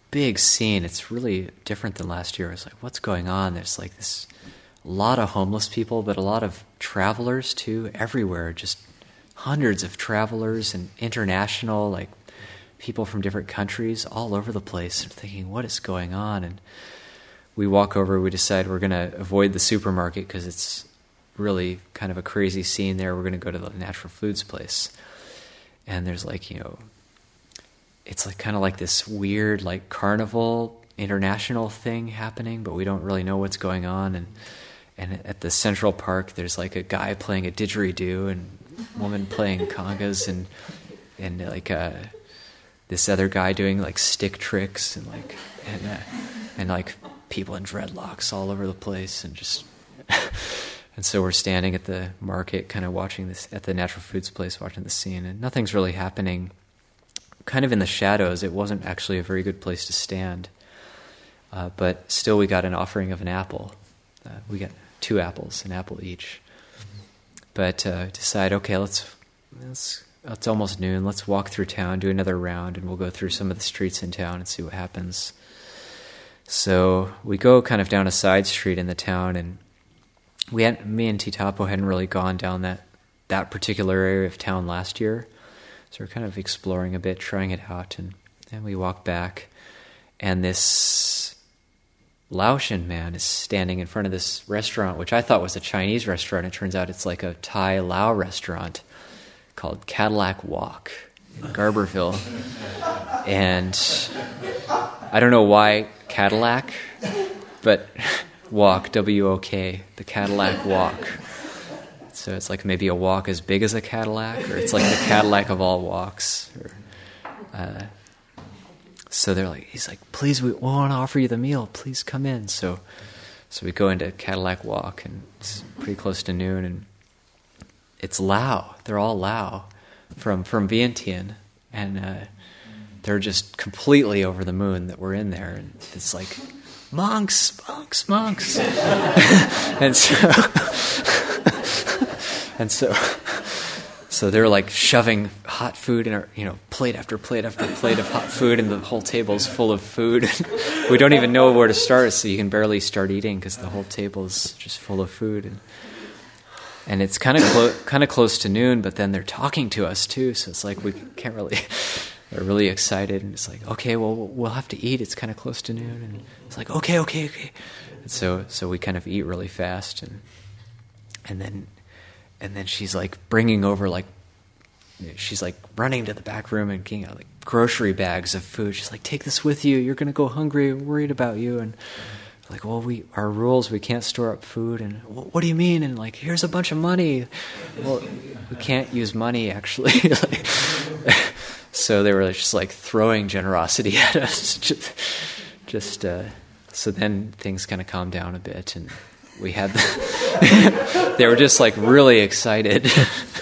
big scene. It's really different than last year. It's like, what's going on? There's like this, a lot of homeless people, but a lot of travelers too, everywhere. Just hundreds of travelers and international, like people from different countries all over the place. I'm thinking, what is going on? And we walk over, we decide we're going to avoid the supermarket because it's really kind of a crazy scene there. We're going to go to the natural foods place. And there's like, you know, it's like kind of like this weird like carnival international thing happening, but we don't really know what's going on. And and at the Central Park, there's like a guy playing a didgeridoo and a woman playing congas and and like uh, this other guy doing like stick tricks and like and uh, and like people in dreadlocks all over the place and just. And so we're standing at the market, kind of watching this, at the natural foods place, watching the scene, and nothing's really happening. Kind of in the shadows. It wasn't actually a very good place to stand. Uh, but still we got an offering of an apple. Uh, we got two apples, an apple each. But uh, decide, okay, let's, let's, it's almost noon, let's walk through town, do another round, and we'll go through some of the streets in town and see what happens. So we go kind of down a side street in the town, and We had, me and Titapo hadn't really gone down that, that particular area of town last year. So we're kind of exploring a bit, trying it out. And, and we walk back, and this Laotian man is standing in front of this restaurant, which I thought was a Chinese restaurant. It turns out it's like a Thai Lao restaurant called Cadillac Walk in Garberville. And I don't know why Cadillac, but... Walk, W O K, the Cadillac Walk. So it's like maybe a walk as big as a Cadillac, or it's like the Cadillac of all walks. Or, uh, so they're like, he's like, please, we want to offer you the meal. Please come in. So, so we go into Cadillac Walk, and it's pretty close to noon, and it's Lao. They're all Lao from from Vientiane, and uh, they're just completely over the moon that we're in there, and it's like. Monks, monks, monks, and so, and so, so they're like shoving hot food in our, you know, plate after plate after plate of hot food, and the whole table's full of food. We don't even know where to start, so you can barely start eating because the whole table's just full of food, and and it's kind of clo- kind of close to noon, but then they're talking to us too, so it's like we can't really. They're really excited, and it's like, okay, well, we'll have to eat. It's kind of close to noon, and it's like, okay, okay, okay. And so, so we kind of eat really fast, and and then, and then she's like bringing over like, she's like running to the back room and getting out like grocery bags of food. She's like, take this with you. You're gonna go hungry. We're worried about you. And like, well, we our rules, we can't store up food. And well, what do you mean? And like, here's a bunch of money. Well, we can't use money actually. like, So they were just like throwing generosity at us. just, just uh, so then things kind of calmed down a bit, and we had. The they were just like really excited,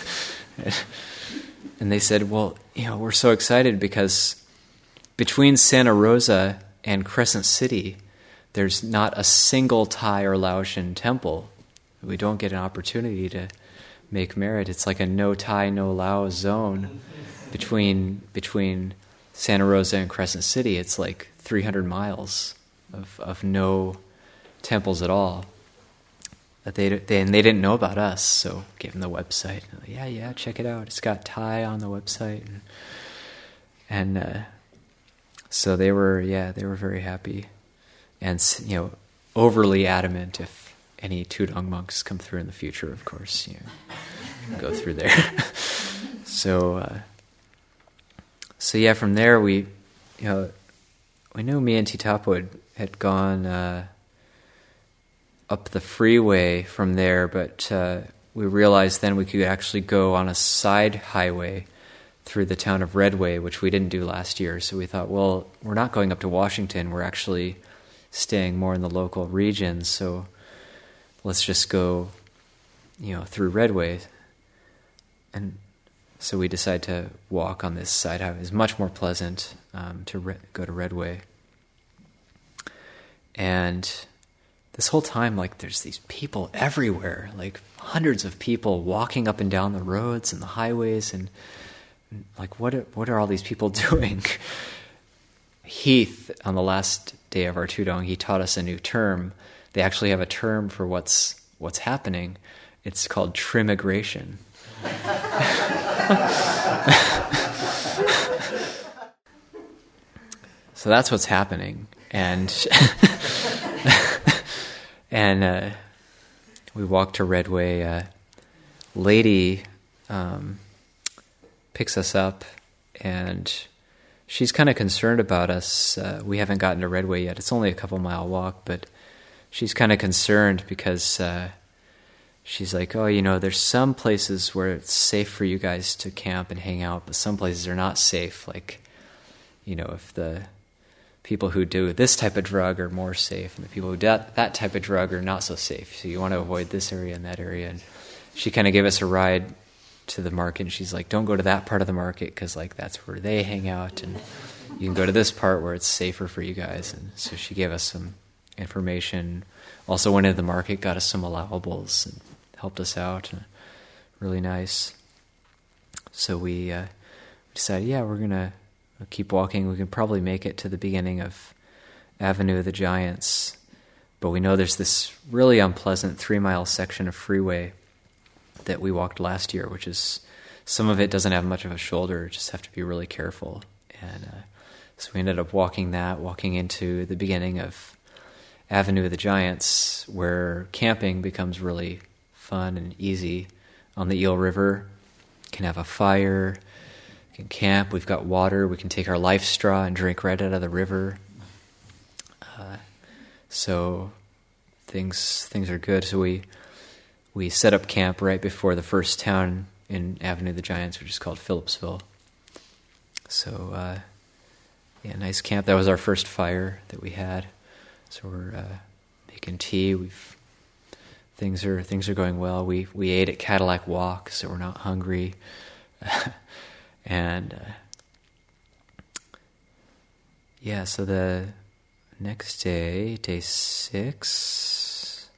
and they said, "Well, you know, we're so excited because between Santa Rosa and Crescent City, there's not a single Thai or Laotian temple. We don't get an opportunity to make merit. It's like a no Thai, no Lao zone." Between between Santa Rosa and Crescent City, it's like three hundred miles of, of no temples at all. That they, they and they didn't know about us, so gave them the website. Like, yeah, yeah, check it out. It's got Thai on the website, and, and uh, so they were yeah they were very happy, and you know overly adamant if any Tudong monks come through in the future, of course, you know, go through there. so. Uh, So yeah, from there we, you know, we knew me and Titapo had, had gone uh, up the freeway from there, but uh, we realized then we could actually go on a side highway through the town of Redway, which we didn't do last year. So we thought, well, we're not going up to Washington. We're actually staying more in the local region. So let's just go, you know, through Redway. And so we decided to walk on this side highway. It's much more pleasant um, to re- go to Redway. And this whole time, like, there's these people everywhere, like hundreds of people walking up and down the roads and the highways, and like, what are, what are all these people doing? Heath, on the last day of our Tudong, he taught us a new term. They actually have a term for what's what's happening. It's called trimigration. So that's what's happening, and and uh, we walked to Redway. Uh, lady um, picks us up, and she's kind of concerned about us. Uh, we haven't gotten to Redway yet. It's only a couple mile walk, but she's kind of concerned because uh, she's like, oh, you know, there's some places where it's safe for you guys to camp and hang out, but some places are not safe. Like, you know, if the people who do this type of drug are more safe, and the people who do that, that type of drug are not so safe. So you want to avoid this area and that area. And she kind of gave us a ride to the market, and she's like, don't go to that part of the market because like that's where they hang out, and you can go to this part where it's safer for you guys. And so she gave us some information. Also went into the market, got us some allowables, and helped us out. And really nice. So we uh, decided, yeah, we're gonna keep walking. We can probably make it to the beginning of Avenue of the Giants, but we know there's this really unpleasant three-mile section of freeway that we walked last year, which is, some of it doesn't have much of a shoulder, just have to be really careful. And uh, so we ended up walking that, walking into the beginning of Avenue of the Giants, where camping becomes really fun and easy on the Eel River. You can have a fire, can camp, we've got water, we can take our life straw and drink right out of the river. Uh, so things things are good. So we we set up camp right before the first town in Avenue of the Giants, which is called Phillipsville. So uh, yeah, nice camp. That was our first fire that we had. So we're uh, making tea. We've things are things are going well. We we ate at Cadillac Walk, so we're not hungry. And uh, yeah, so the next day, day six,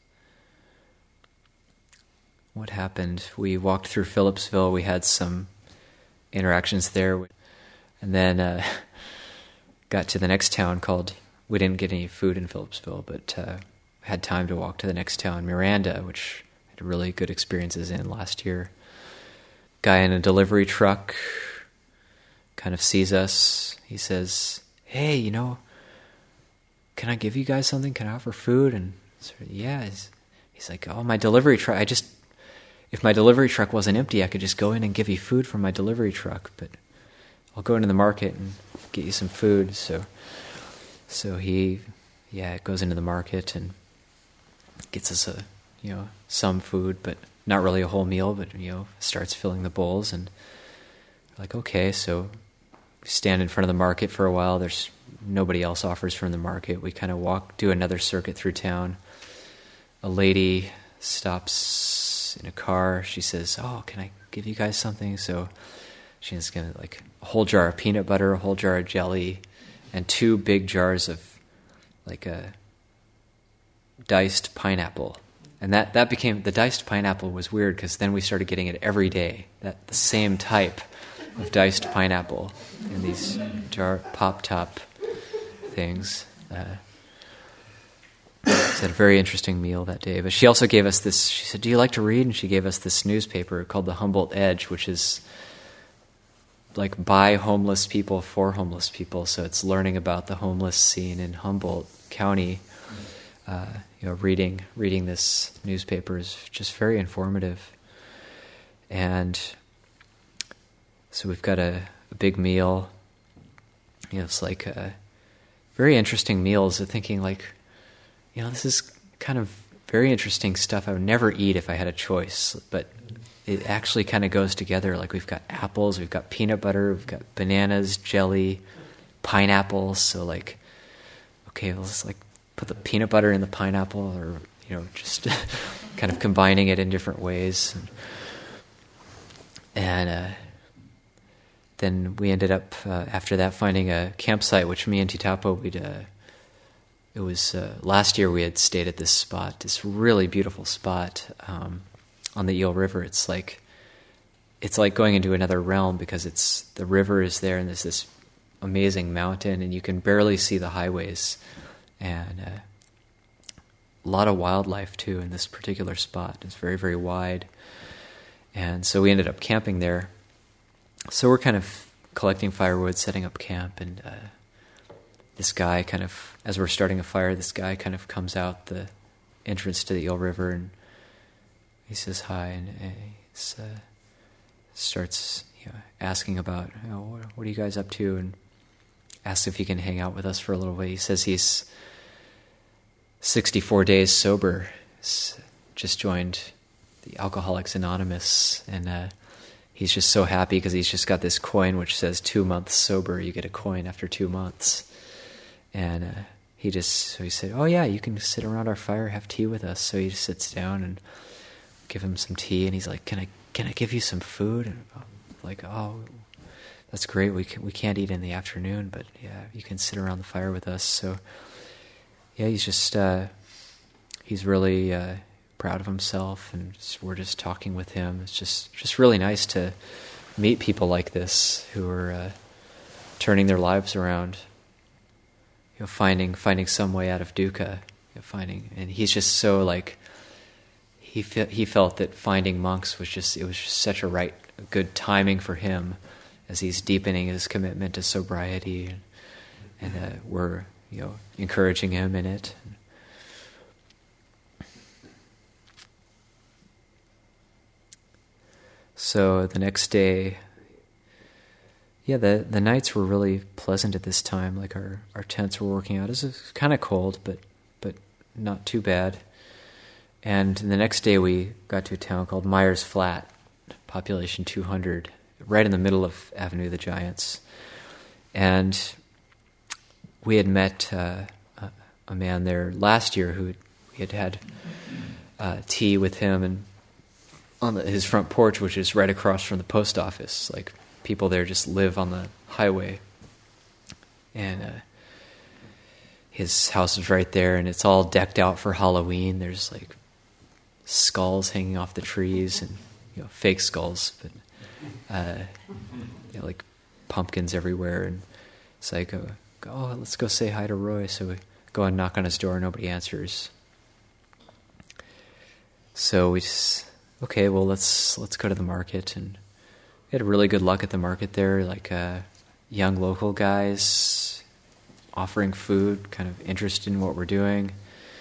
what happened? We walked through Phillipsville. We had some interactions there, and then uh, got to the next town called. We didn't get any food in Phillipsville, but uh, had time to walk to the next town, Miranda, which I had really good experiences in last year. Guy in a delivery truck kind of sees us. He says, hey, you know, can I give you guys something? Can I offer food? And so, yeah, he's, he's like, oh, my delivery truck, I just, if my delivery truck wasn't empty, I could just go in and give you food from my delivery truck, but I'll go into the market and get you some food. So, so he, yeah, goes into the market and gets us a, you know, some food, but not really a whole meal, but, you know, starts filling the bowls. And we're like, okay, so we stand in front of the market for a while. There's nobody else offers from the market. We kind of walk, do another circuit through town. A lady stops in a car. She says, oh, can I give you guys something? So she's going to, like, a whole jar of peanut butter, a whole jar of jelly, and two big jars of, like, a diced pineapple. And that, that became, the diced pineapple was weird because then we started getting it every day, that the same type of diced pineapple in these jar pop-top things. Uh, it's a very interesting meal that day. But she also gave us this, she said, do you like to read? And she gave us this newspaper called the Humboldt Edge, which is like by homeless people for homeless people. So it's learning about the homeless scene in Humboldt County. Uh, you know, reading reading this newspaper is just very informative. And so we've got a, a big meal. You know, it's like a very interesting meals. Thinking like, you know, this is kind of very interesting stuff I would never eat if I had a choice. But it actually kind of goes together. Like we've got apples, we've got peanut butter, we've got bananas, jelly, pineapples. So like, okay, well, let's like put the peanut butter in the pineapple, or you know, just kind of combining it in different ways. And, and uh, then we ended up uh, after that finding a campsite, which me and Titapo we'd. Uh, it was uh, last year we had stayed at this spot, this really beautiful spot um, on the Eel River. It's like it's like going into another realm because it's the river is there and there's this amazing mountain, and you can barely see the highways, and uh, a lot of wildlife too in this particular spot. It's very, very wide. And so we ended up camping there. So we're kind of collecting firewood, setting up camp, and uh, this guy kind of, as we're starting a fire, this guy kind of comes out the entrance to the Eel River, and he says hi, and, and he uh, starts you know, asking about, you know, what, what are you guys up to, and asks if he can hang out with us for a little bit. He says he's sixty-four days sober, he's just joined the Alcoholics Anonymous, and uh, he's just so happy because he's just got this coin which says two months sober. You get a coin after two months. And uh, he just, so he said, oh yeah, you can sit around our fire, have tea with us. So he just sits down and give him some tea, and he's like, can I can I give you some food? And I'm like, oh, that's great. We can, we can't eat in the afternoon, but yeah, you can sit around the fire with us. So yeah, he's just, uh, he's really uh, proud of himself, and just, we're just talking with him. It's just, just really nice to meet people like this who are uh, turning their lives around, you know, finding finding some way out of dukkha, you know, finding, and he's just so like, he fe- he felt that finding monks was just, it was just such a right, good timing for him as he's deepening his commitment to sobriety, and, and uh, we're, you know, encouraging him in it. So the next day, yeah, the the nights were really pleasant at this time. Like our, our tents were working out. It was kind of cold, but but not too bad. And the next day we got to a town called Myers Flat, population two hundred, right in the middle of Avenue of the Giants. And we had met uh, a, a man there last year who we had had uh, tea with him, and on the, his front porch, which is right across from the post office. Like, people there just live on the highway. And uh, his house is right there, and it's all decked out for Halloween. There's like skulls hanging off the trees, and you know, fake skulls, but uh, you know, like pumpkins everywhere. And it's like, oh, oh, let's go say hi to Roy. So we go and knock on his door. Nobody answers. So we just, okay, well, let's let's go to the market. And we had really good luck at the market there, like uh, young local guys offering food, kind of interested in what we're doing.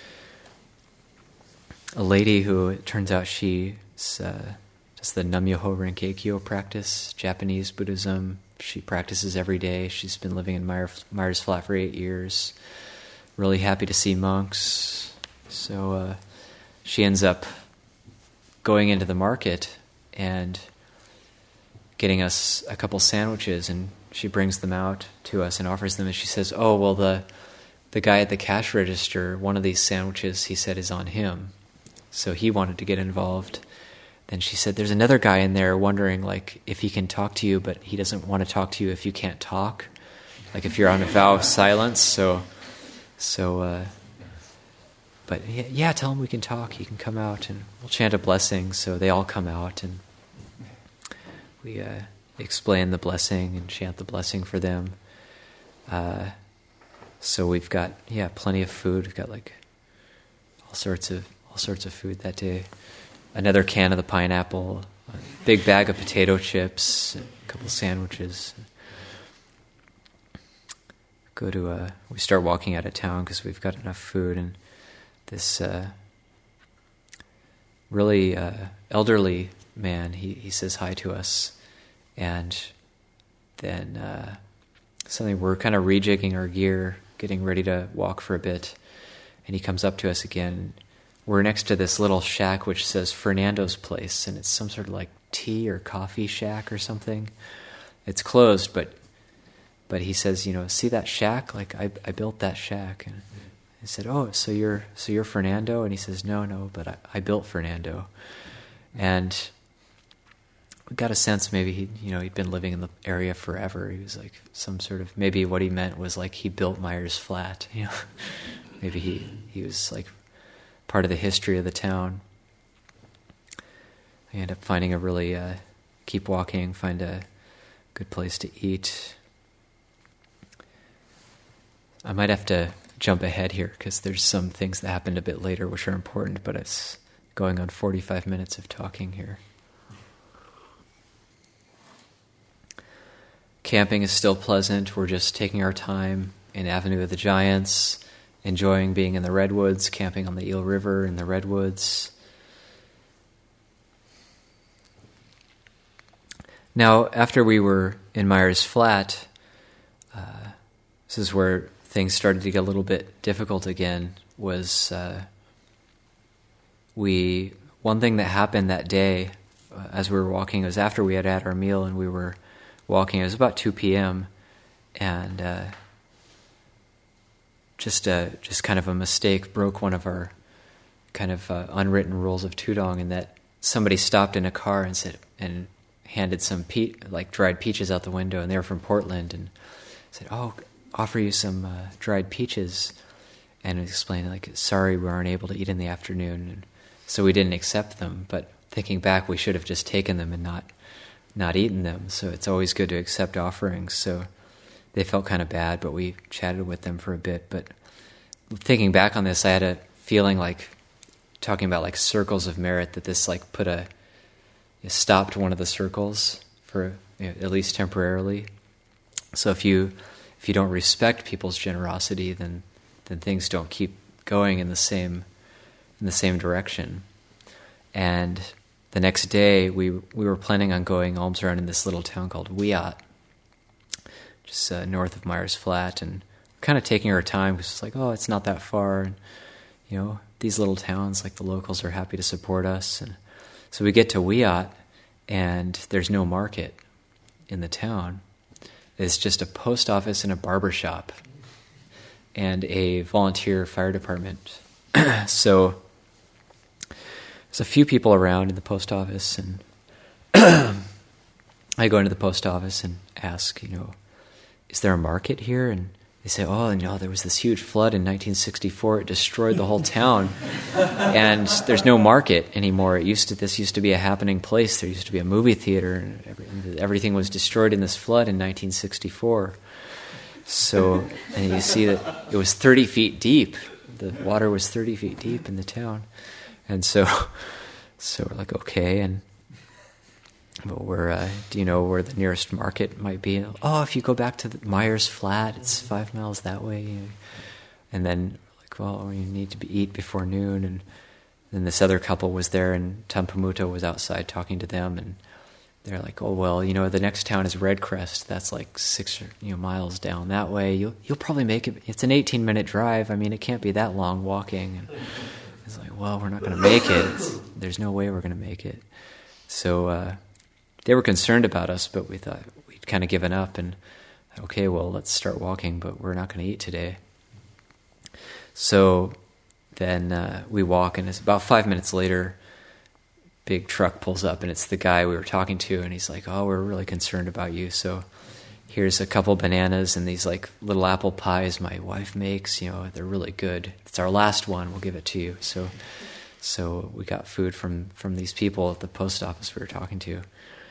A lady who, it turns out she's uh, does the Nam-myoho Renge-kyo practice, Japanese Buddhism. She practices every day. She's been living in Myers, Myers Flat for eight years. Really happy to see monks. So uh, she ends up going into the market and getting us a couple sandwiches, and she brings them out to us and offers them, and she says, oh, well, the the guy at the cash register, one of these sandwiches, he said, is on him. So he wanted to get involved. Then she said, there's another guy in there wondering, like, if he can talk to you, but he doesn't want to talk to you if you can't talk, like if you're on a vow of silence. So, so, uh, but yeah, yeah, tell him we can talk. He can come out, and we'll chant a blessing. So they all come out, and we uh, explain the blessing and chant the blessing for them. Uh, so we've got, yeah, plenty of food. We've got like all sorts of all sorts of food that day. Another can of the pineapple, a big bag of potato chips, a couple sandwiches. Go to a, we start walking out of town because we've got enough food, and this uh, really uh, elderly man, he, he says hi to us, and then uh, something, we're kind of rejigging our gear, getting ready to walk for a bit, and he comes up to us again. We're next to this little shack which says Fernando's Place, and it's some sort of like tea or coffee shack or something. It's closed, but but he says, you know, see that shack? Like I I built that shack. And I said, oh, so you're so you're Fernando? And he says, no, no, but I, I built Fernando. And we got a sense maybe he, you know, he'd been living in the area forever. He was like some sort of, maybe what he meant was like he built Myers Flat. You know, maybe he he was like part of the history of the town. I end up finding a really, uh, keep walking, find a good place to eat. I might have to jump ahead here because there's some things that happened a bit later which are important, but it's going on forty-five minutes of talking here. Camping is still pleasant. We're just taking our time in Avenue of the Giants, enjoying being in the redwoods, camping on the Eel River in the redwoods. Now, after we were in Myers Flat, uh, this is where things started to get a little bit difficult again, was uh, we, one thing that happened that day uh, as we were walking, it was after we had had our meal and we were walking, it was about two p.m., and uh, just a, just kind of a mistake broke one of our kind of uh, unwritten rules of Tudong, in that somebody stopped in a car and said, and handed some pe- like dried peaches out the window, and they were from Portland, and said, "Oh, offer you some uh, dried peaches," and explained like, "Sorry, we aren't able to eat in the afternoon," and so we didn't accept them. But thinking back, we should have just taken them and not not eaten them. So it's always good to accept offerings. So they felt kind of bad, but we chatted with them for a bit. But thinking back on this, I had a feeling like talking about like circles of merit, that this like put a it stopped one of the circles for, you know, at least temporarily. So if you if you don't respect people's generosity, then then things don't keep going in the same in the same direction. And the next day, we we were planning on going alms around in this little town called Wiyot, just uh, north of Myers Flat, and kind of taking our time because it's like, oh, it's not that far, and you know, these little towns, like the locals are happy to support us. And so we get to Wiyot, and there's no market in the town. It's just a post office and a barber shop and a volunteer fire department. So there's a few people around in the post office, and I go into the post office and ask, you know, is there a market here? And they say, oh, no, there was this huge flood in nineteen sixty-four. It destroyed the whole town, and there's no market anymore. It used to this used to be a happening place. There used to be a movie theater, and every, everything was destroyed in this flood in nineteen sixty-four. So, and you see that it was thirty feet deep. The water was thirty feet deep in the town, and so, so we're like, okay, and. But we're, uh, do you know where the nearest market might be? Oh, if you go back to the Myers Flat, it's five miles that way. And then, like, well, you need to be, eat before noon. And then this other couple was there, and Tampamuto was outside talking to them. And they're like, oh, well, you know, the next town is Red Crest. That's like six you know, miles down that way. You'll you'll probably make it. It's an eighteen-minute drive. I mean, it can't be that long walking. And it's like, well, we're not going to make it. It's, there's no way we're going to make it. So, uh, they were concerned about us, but we thought we'd kind of given up, and okay, well, let's start walking, but we're not going to eat today. So then uh, we walk, and it's about five minutes later, big truck pulls up, and it's the guy we were talking to, and he's like, oh, we're really concerned about you, so here's a couple bananas and these like little apple pies my wife makes, you know, they're really good. It's our last one, we'll give it to you. So so we got food from, from these people at the post office we were talking to.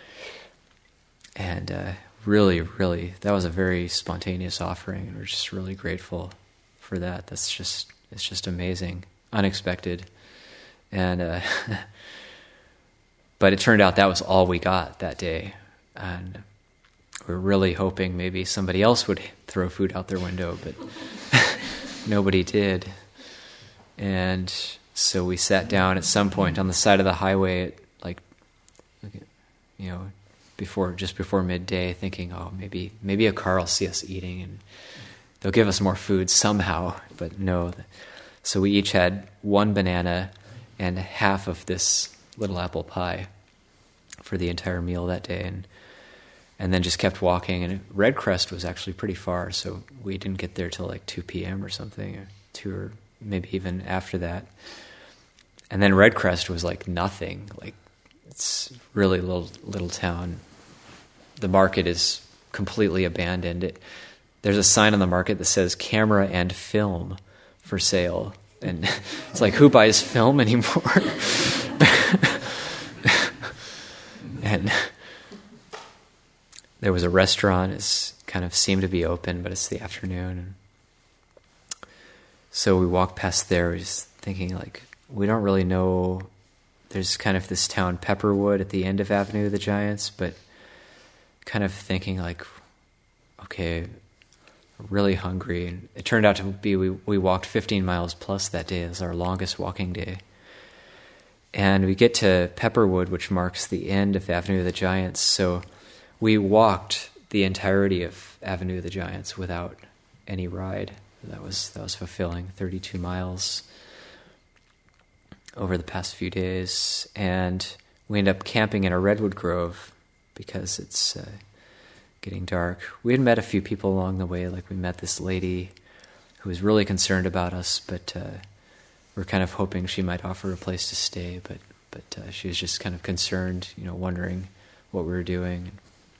And uh, really, really, that was a very spontaneous offering, and we're just really grateful for that. That's just, it's just amazing, unexpected. And uh, but it turned out that was all we got that day, and we were really hoping maybe somebody else would throw food out their window, but nobody did. And so we sat down at some point on the side of the highway at like, you know, before just before midday, thinking, oh, maybe maybe a car will see us eating and they'll give us more food somehow. But no. So we each had one banana and half of this little apple pie for the entire meal that day, and and then just kept walking. And Red Crest was actually pretty far, so we didn't get there till like two p.m. or something, or two or maybe even after that. And then Red Crest was like nothing, like it's really little little town. The market is completely abandoned. It, there's a sign on the market that says camera and film for sale. And it's like, who buys film anymore? And there was a restaurant. It's kind of seemed to be open, but it's the afternoon. And so we walked past there, just thinking like, we don't really know. There's kind of this town Pepperwood at the end of Avenue of the Giants, but kind of thinking like, okay, really hungry. And it turned out to be, we, we walked fifteen miles plus that day. It was our longest walking day. And we get to Pepperwood, which marks the end of Avenue of the Giants. So we walked the entirety of Avenue of the Giants without any ride. That was that was fulfilling, thirty-two miles over the past few days. And we ended up camping in a redwood grove because it's uh, getting dark. We had met a few people along the way. Like we met this lady who was really concerned about us, but uh, we're kind of hoping she might offer a place to stay. But but uh, she was just kind of concerned, you know, wondering what we were doing.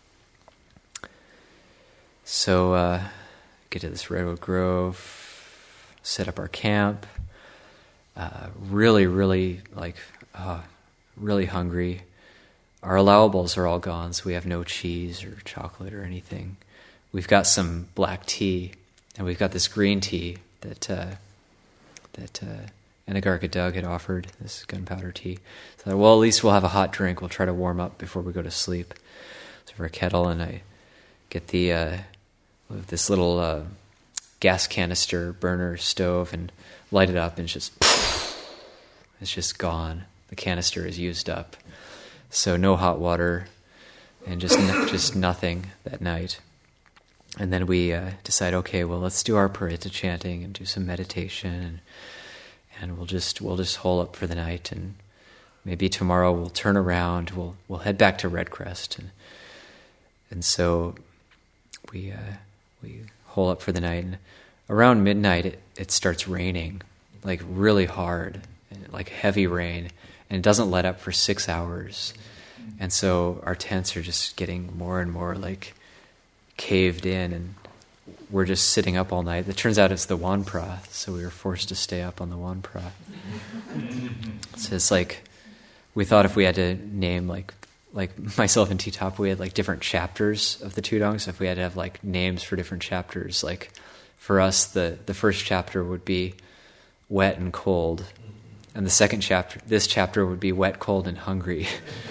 So uh, get to this redwood grove, set up our camp. Uh, really, really like uh, really hungry. Our allowables are all gone, so we have no cheese or chocolate or anything. We've got some black tea, and we've got this green tea that uh, that uh, Anagarika Doug had offered, this gunpowder tea. So, well, at least we'll have a hot drink. We'll try to warm up before we go to sleep. So for a kettle, and I get the uh, this little uh, gas canister burner stove and light it up, and it's just it's just gone. The canister is used up. So no hot water, and just just nothing that night. And then we uh, decide, okay, well, let's do our Parita chanting and do some meditation, and and we'll just we'll just hole up for the night, and maybe tomorrow we'll turn around, we'll we'll head back to Redcrest, and and so we uh, we hole up for the night, and around midnight it, it starts raining, like really hard, like heavy rain. And it doesn't let up for six hours. And so our tents are just getting more and more like caved in, and we're just sitting up all night. It turns out it's the Wanpra, so we were forced to stay up on the Wanpra. So it's like, we thought if we had to name, like like myself and T-Top, we had like different chapters of the Tudong, so if we had to have like names for different chapters, like for us, the, the first chapter would be Wet and Cold. And the second chapter, this chapter would be Wet, Cold, and Hungry.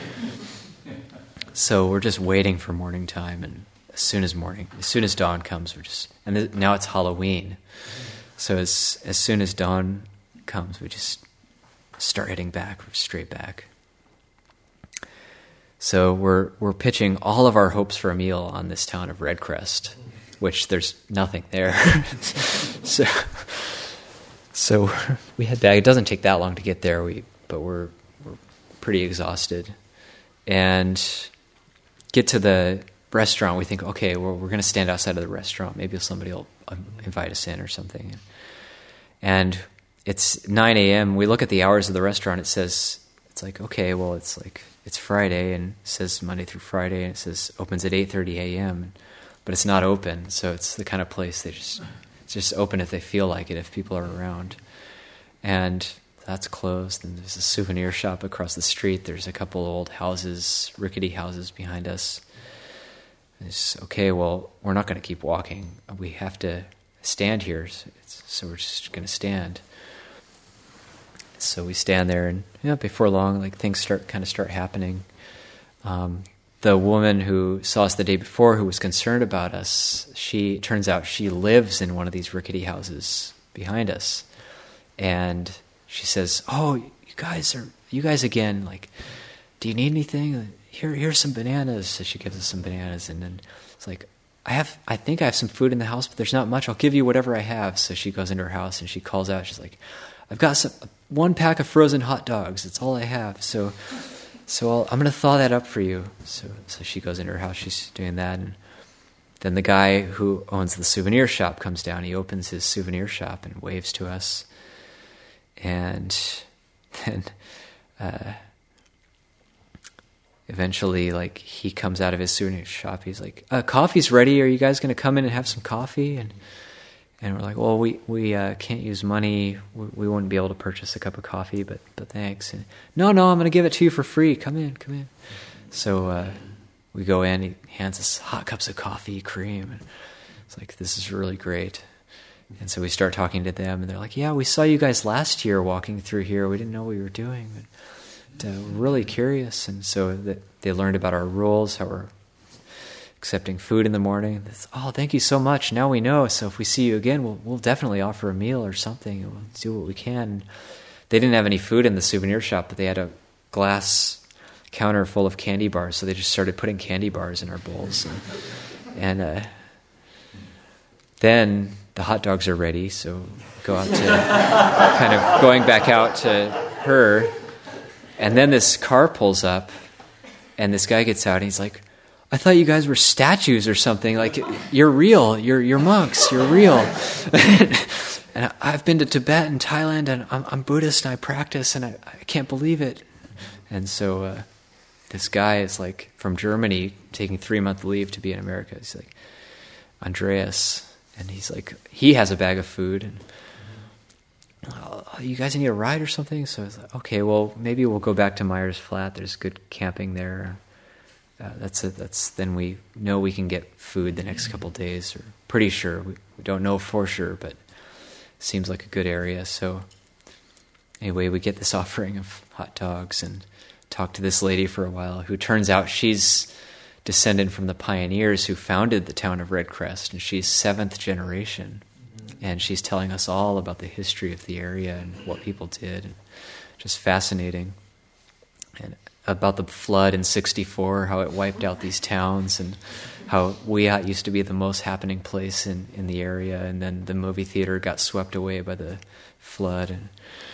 So we're just waiting for morning time, and as soon as morning, as soon as dawn comes, we're just, and th- now it's Halloween. So as as soon as dawn comes, we just start heading back, we're straight back. So we're we're pitching all of our hopes for a meal on this town of Redcrest, which there's nothing there. so. So we head back. It doesn't take that long to get there, we but we're we're pretty exhausted, and get to the restaurant. We think, okay, well, we're going to stand outside of the restaurant. Maybe somebody will invite us in or something. And it's nine a.m. We look at the hours of the restaurant. It says, it's like, okay, well, it's like it's Friday, and it says Monday through Friday, and it says opens at eight thirty a.m. But it's not open, so it's the kind of place they just. It's just open if they feel like it, if people are around. And that's closed. And there's a souvenir shop across the street. There's a couple old houses, rickety houses behind us. And it's, okay, well, we're not going to keep walking. We have to stand here. So, it's, so we're just going to stand. So we stand there, and yeah, before long, like things start kind of start happening. Um, The woman who saw us the day before, who was concerned about us, she turns out she lives in one of these rickety houses behind us, and she says, "Oh, you guys are you guys again? Like, do you need anything? Here, here's some bananas." So she gives us some bananas, and then it's like, "I have, I think I have some food in the house, but there's not much. I'll give you whatever I have." So she goes into her house and she calls out. She's like, "I've got some one pack of frozen hot dogs. It's all I have." So. So I'll, I'm going to thaw that up for you. So so she goes into her house. She's doing that. And then the guy who owns the souvenir shop comes down. He opens his souvenir shop and waves to us. And then uh, eventually, like, he comes out of his souvenir shop. He's like, uh, "Coffee's ready. Are you guys going to come in and have some coffee?" And and we're like, "Well, we we uh, can't use money. We, we wouldn't be able to purchase a cup of coffee, but but thanks." And, no, no, I'm going to give it to you for free. Come in, come in. So uh, we go in. He hands us hot cups of coffee, cream. And it's like, this is really great. And so we start talking to them, and they're like, yeah, we saw you guys last year walking through here. We didn't know what you were doing, but uh, we're really curious. And so that they learned about our rules, how we're accepting food in the morning. It's, oh, thank you so much. Now we know. So if we see you again, we'll, we'll definitely offer a meal or something. And we'll do what we can. They didn't have any food in the souvenir shop, but they had a glass counter full of candy bars. So they just started putting candy bars in our bowls. And, and uh, then the hot dogs are ready. So go out to kind of going back out to her. And then this car pulls up, and this guy gets out, and he's like, I thought you guys were statues or something. Like, you're real. You're you're monks. You're real. And I've been to Tibet and Thailand, and I'm, I'm Buddhist, and I practice, and I, I can't believe it. And so uh, this guy is like from Germany, taking three-month leave to be in America. He's like, Andreas. And he's like, he has a bag of food. And oh, you guys need a ride or something? So I was like, okay, well, maybe we'll go back to Myers Flat. There's good camping there. Uh, that's it. That's then we know we can get food the next couple days, or pretty sure. We, we don't know for sure, but it seems like a good area. So anyway, we get this offering of hot dogs and talk to this lady for a while, who turns out she's descendant from the pioneers who founded the town of Red Crest, and she's seventh generation, and she's telling us all about the history of the area and what people did, and just fascinating. And about the flood in sixty-four, how it wiped out these towns, and how Wiyat used to be the most happening place in, in the area, and then the movie theater got swept away by the flood. And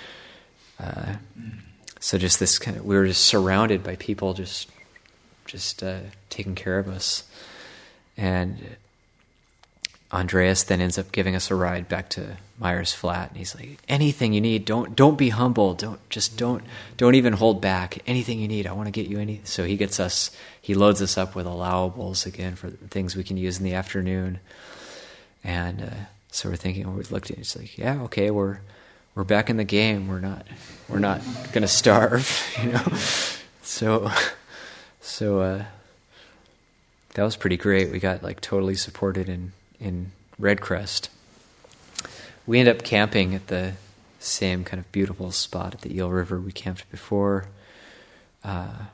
uh, so just this kind of, we were just surrounded by people just just uh, taking care of us. And Andreas then ends up giving us a ride back to Myers Flat, and he's like, anything you need, don't don't be humble, don't just don't don't even hold back. Anything you need, I want to get you any. So he gets us, he loads us up with allowables again for things we can use in the afternoon. And uh, so we're thinking, we looked at it, it's like, yeah, okay, we're we're back in the game. We're not we're not gonna starve, you know. So so uh, that was pretty great. We got like totally supported in. in Red Crest. We ended up camping at the same kind of beautiful spot at the Eel River we camped before. Uh,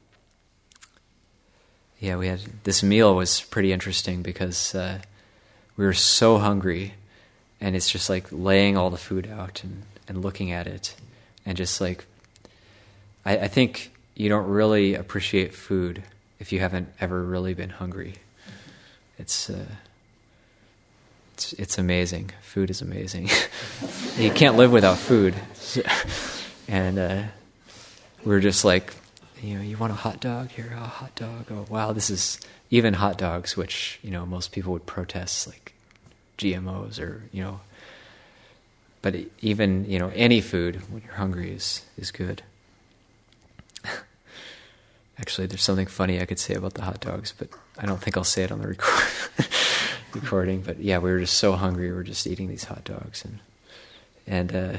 yeah, we had this meal was pretty interesting because uh, we were so hungry, and it's just like laying all the food out and, and looking at it, and just like I, I think you don't really appreciate food if you haven't ever really been hungry. It's uh, It's, it's amazing. Food is amazing. You can't live without food. And uh, we were just like, you know, you want a hot dog? Here, a hot dog. Oh, wow, this is even hot dogs, which, you know, most people would protest, like G M Os or, you know. But even, you know, any food when you're hungry is, is good. Actually, there's something funny I could say about the hot dogs, but I don't think I'll say it on the record. recording, but yeah, we were just so hungry. We were just eating these hot dogs, and and uh,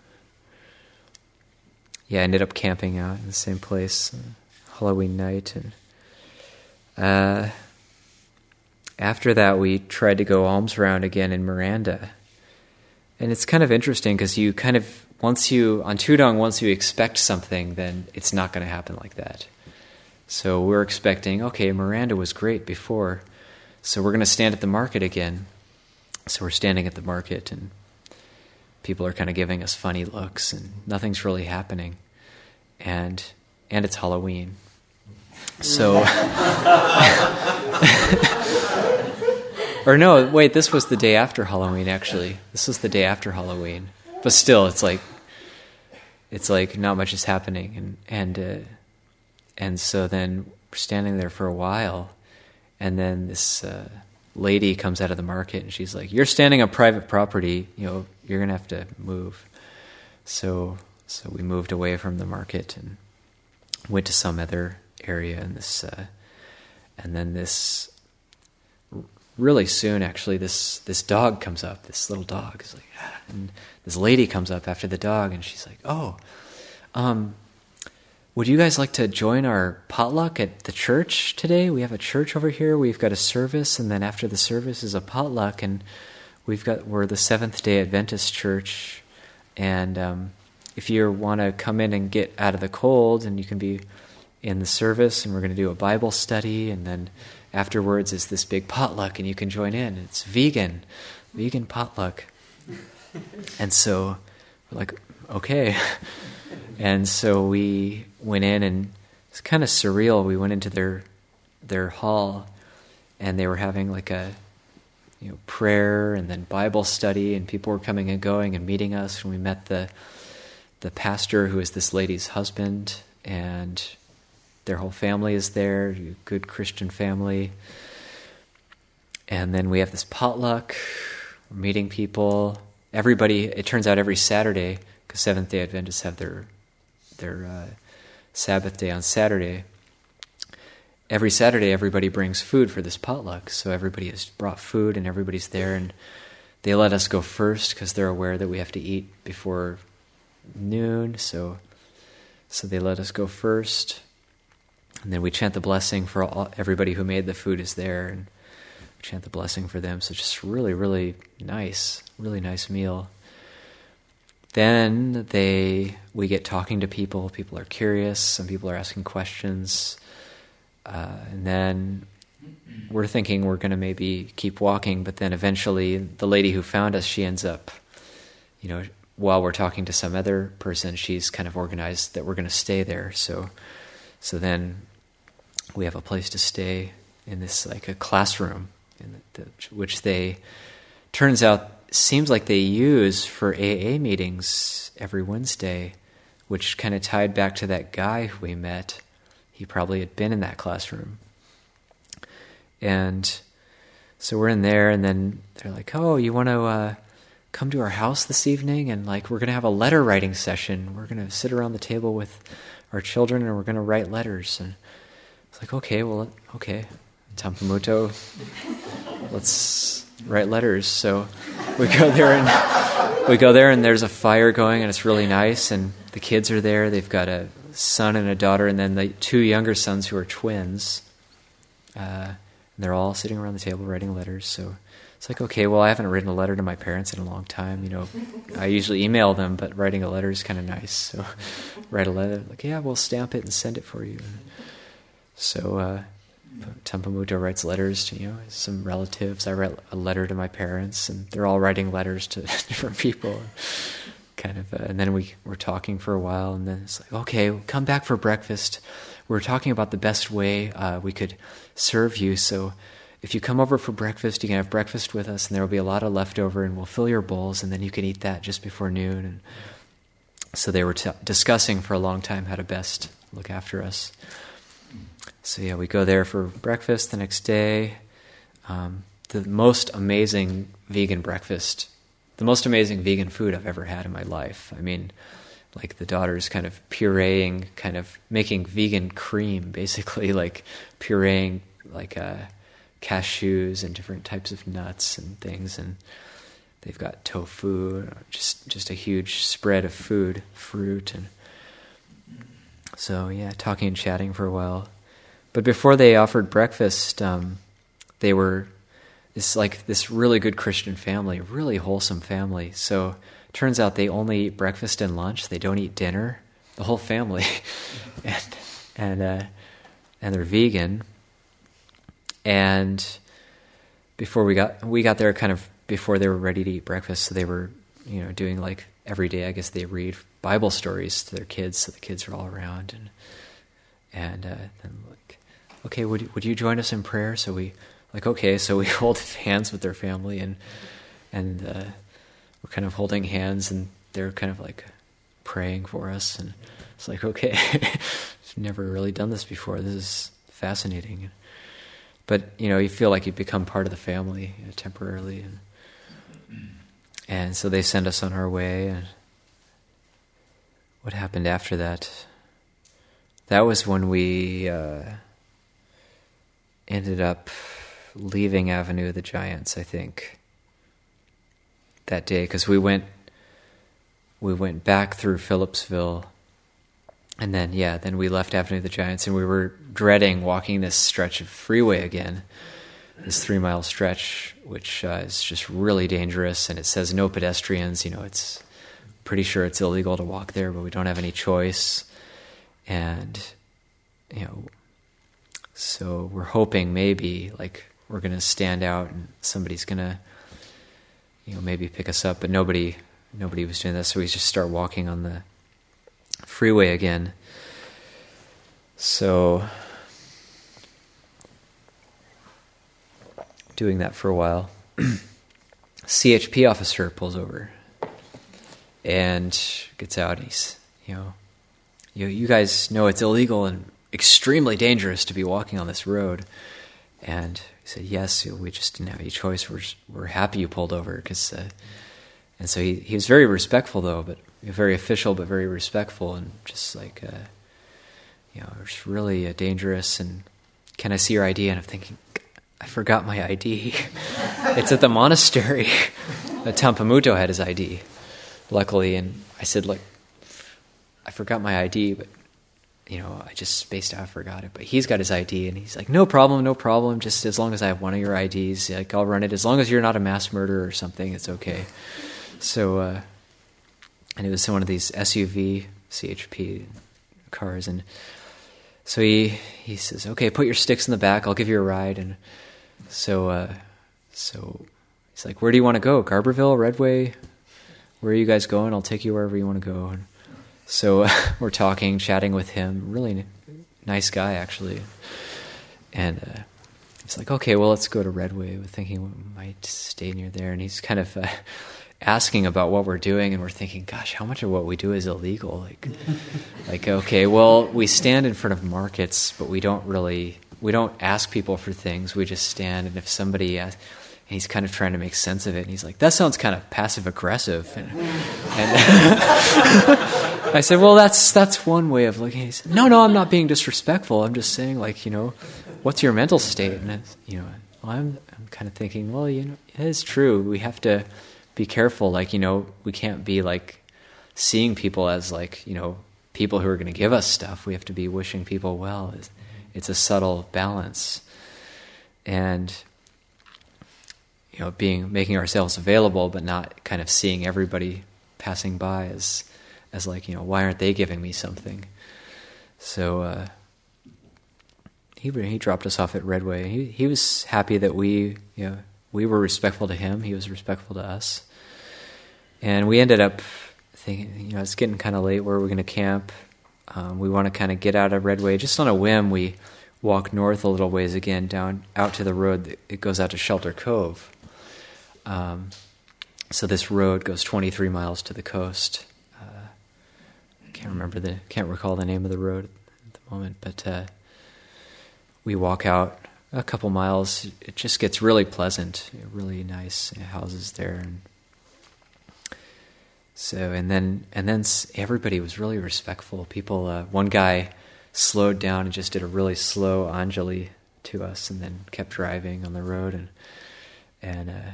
yeah, I ended up camping out in the same place uh, Halloween night, and uh, after that, we tried to go alms round again in Miranda, and it's kind of interesting because you kind of once you on Tudong, once you expect something, then it's not going to happen like that. So we're expecting, okay, Miranda was great before. So we're going to stand at the market again. So we're standing at the market, and people are kind of giving us funny looks, and nothing's really happening. And and it's Halloween. So, or no, wait, this was the day after Halloween, actually. This was the day after Halloween. But still, it's like, it's like not much is happening. And, and, uh, and so then we're standing there for a while, and then this uh, lady comes out of the market, and she's like, "You're standing on private property. You know, you're gonna have to move." So, so we moved away from the market and went to some other area. And this, uh, and then this, really soon, actually, this this dog comes up. This little dog is like, ah. And this lady comes up after the dog, and she's like, "Oh, um." would you guys like to join our potluck at the church today? We have a church over here. We've got a service, and then after the service is a potluck, and we've got we're the Seventh-day Adventist church, and um, if you want to come in and get out of the cold, and you can be in the service, and we're going to do a Bible study, and then afterwards is this big potluck, and you can join in. It's vegan, vegan potluck. And so we're like, okay. And so we went in, and it's kind of surreal. We went into their their hall, and they were having like a you know prayer and then Bible study, and people were coming and going and meeting us. And we met the the pastor, who is this lady's husband, and their whole family is there, good Christian family. And then we have this potluck, we're meeting people. Everybody, it turns out every Saturday, because Seventh-day Adventists have their their uh, Sabbath day on Saturday, every Saturday everybody brings food for this potluck. So everybody has brought food, and everybody's there, and they let us go first because they're aware that we have to eat before noon. So, so they let us go first. And then we chant the blessing for all, everybody who made the food is there, and we chant the blessing for them. So just really, really nice, really nice meal. Then they, we get talking to people. People are curious. Some people are asking questions. Uh, and then we're thinking we're going to maybe keep walking, but then eventually the lady who found us, she ends up, you know, while we're talking to some other person, she's kind of organized that we're going to stay there. So, so then we have a place to stay in this, like a classroom, in the, the, which they, turns out, seems like they use for A A meetings every Wednesday, which kind of tied back to that guy who we met. He probably had been in that classroom. And so we're in there, and then they're like, oh, you want to uh, come to our house this evening? And like, we're going to have a letter writing session. We're going to sit around the table with our children, and we're going to write letters. And it's like, okay, well, okay, Tampamuto, let's write letters. So we go there, and we go there, and there's a fire going, and it's really nice. And the kids are there. They've got a son and a daughter, and then the two younger sons who are twins. Uh, and they're all sitting around the table writing letters. So it's like, okay, well, I haven't written a letter to my parents in a long time. You know, I usually email them, but writing a letter is kind of nice. So write a letter, like, yeah, we'll stamp it and send it for you. So uh, Tampamuto writes letters to, you know, some relatives. I write a letter to my parents, and they're all writing letters to different people. Kind of, uh, and then we were talking for a while, and then it's like, okay, we'll come back for breakfast. We're talking about the best way uh, we could serve you. So if you come over for breakfast, you can have breakfast with us, and there will be a lot of leftover, and we'll fill your bowls, and then you can eat that just before noon. And so they were t- discussing for a long time how to best look after us. So yeah, we go there for breakfast the next day. Um, the most amazing vegan breakfast, the most amazing vegan food I've ever had in my life. I mean, like the daughter's kind of pureeing, kind of making vegan cream, basically, like pureeing like uh, cashews and different types of nuts and things. And they've got tofu, just just a huge spread of food, fruit. And so, yeah, talking and chatting for a while. But before they offered breakfast, um, they were this like this really good Christian family, really wholesome family. So turns out they only eat breakfast and lunch. They don't eat dinner. The whole family, and and uh, and they're vegan. And before we got we got there, kind of before they were ready to eat breakfast, so they were you know doing like every day. I guess they read Bible stories to their kids, so the kids are all around, and and uh, then like, okay, would you, would you join us in prayer? So we like okay, so we hold hands with their family, and and uh, we're kind of holding hands, and they're kind of like praying for us, and it's like, okay, I've never really done this before. This is fascinating. But, you know, you feel like you become part of the family you know, temporarily. And, and so they send us on our way. And what happened after that? That was when we uh, ended up leaving Avenue of the Giants, I think, that day, because we went we went back through Phillipsville, and then yeah, then we left Avenue of the Giants, and we were dreading walking this stretch of freeway again, this three-mile stretch, which uh, is just really dangerous, and it says no pedestrians. You know, it's pretty sure it's illegal to walk there, but we don't have any choice. And, you know, so we're hoping maybe, like, we're going to stand out and somebody's going to, you know, maybe pick us up, but nobody nobody was doing that, so we just start walking on the freeway again. So, doing that for a while, C H P officer pulls over and gets out, and he's, you know, you, you guys know it's illegal and extremely dangerous to be walking on this road. And he said, yes, we just didn't have any choice. We're we're happy you pulled over. Cause, uh, and so he, he was very respectful, though, but very official, but very respectful, and just like, uh, you know, it's really uh, dangerous. And can I see your I D? And I'm thinking, I forgot my I D. It's at the monastery. Tampamuto had his I D, luckily. And I said, look, I forgot my I D, but, you know, I just spaced out, I forgot it. But he's got his I D, and he's like, no problem, no problem. Just as long as I have one of your I Ds, like, I'll run it. As long as you're not a mass murderer or something, it's okay. So, uh, and it was one of these S U V C H P cars, and so he he says, okay, put your sticks in the back, I'll give you a ride. And so uh, so he's like, where do you want to go? Garberville, Redway? Where are you guys going? I'll take you wherever you want to go. And so uh, we're talking, chatting with him, really n- nice guy, actually. And uh, he's like, okay, well, let's go to Redway. We're thinking we might stay near there. And he's kind of uh, asking about what we're doing, and we're thinking, gosh, how much of what we do is illegal? Like, like, okay, well, we stand in front of markets, but we don't really, we don't ask people for things. We just stand, and if somebody asks, and he's kind of trying to make sense of it, and he's like, that sounds kind of passive-aggressive. And, and I said, well, that's that's one way of looking. He said, no, no, I'm not being disrespectful. I'm just saying, like, you know, what's your mental state? And, it's, you know, well, I'm, I'm kind of thinking, well, you know, it is true. We have to be careful, like, you know, we can't be like seeing people as like, you know, people who are going to give us stuff. We have to be wishing people well. It's, it's a subtle balance. And, you know, being, making ourselves available, but not kind of seeing everybody passing by as, as like, you know, why aren't they giving me something? So, uh, he, he dropped us off at Redway. He, he was happy that we, you know, we were respectful to him. He was respectful to us. And we ended up thinking, you know, it's getting kind of late. Where we're going to camp. Um, we want to kind of get out of Redway. Just on a whim, we walk north a little ways again, down out to the road. It goes out to Shelter Cove. Um, so this road goes twenty-three miles to the coast. Uh, I can't remember the, can't recall the name of the road at the moment, but uh, we walk out a couple miles. It just gets really pleasant, really nice houses there, and so and then and then everybody was really respectful. People, uh, one guy slowed down and just did a really slow Anjali to us, and then kept driving on the road, and and uh,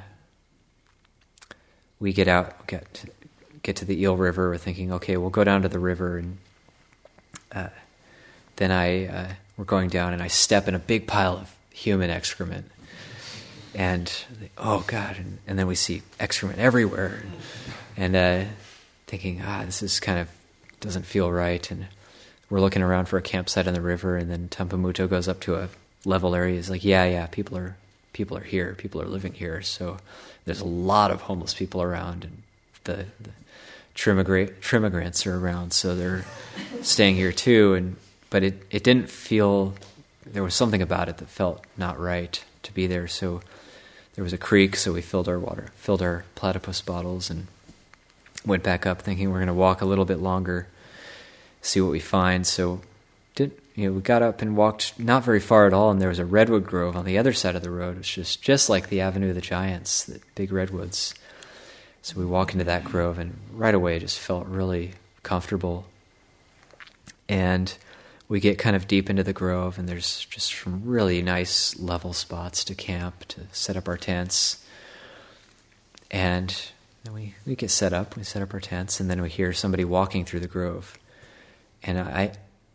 we get out, get to, get to the Eel River. We're thinking, okay, we'll go down to the river, and uh, then I uh, we're going down, and I step in a big pile of human excrement, and oh God, and, and then we see excrement everywhere, and, and uh, thinking, ah, this is kind of doesn't feel right, and we're looking around for a campsite on the river, and then Tampamuto goes up to a level area. He's like, yeah, yeah, people are people are here, people are living here, so there's a lot of homeless people around, and the, the Trimigra- Trimigrants are around, so they're staying here too, and but it, it didn't feel. There was something about it that felt not right to be there. So there was a creek, so we filled our water, filled our platypus bottles, and went back up, thinking we're going to walk a little bit longer, see what we find. So did you know we got up and walked not very far at all, and there was a redwood grove on the other side of the road. It was just just like the Avenue of the Giants, the big redwoods. So we walk into that grove, and right away it just felt really comfortable. And we get kind of deep into the grove, and there's just some really nice level spots to camp, to set up our tents. And then we, we get set up, we set up our tents, and then we hear somebody walking through the grove. And I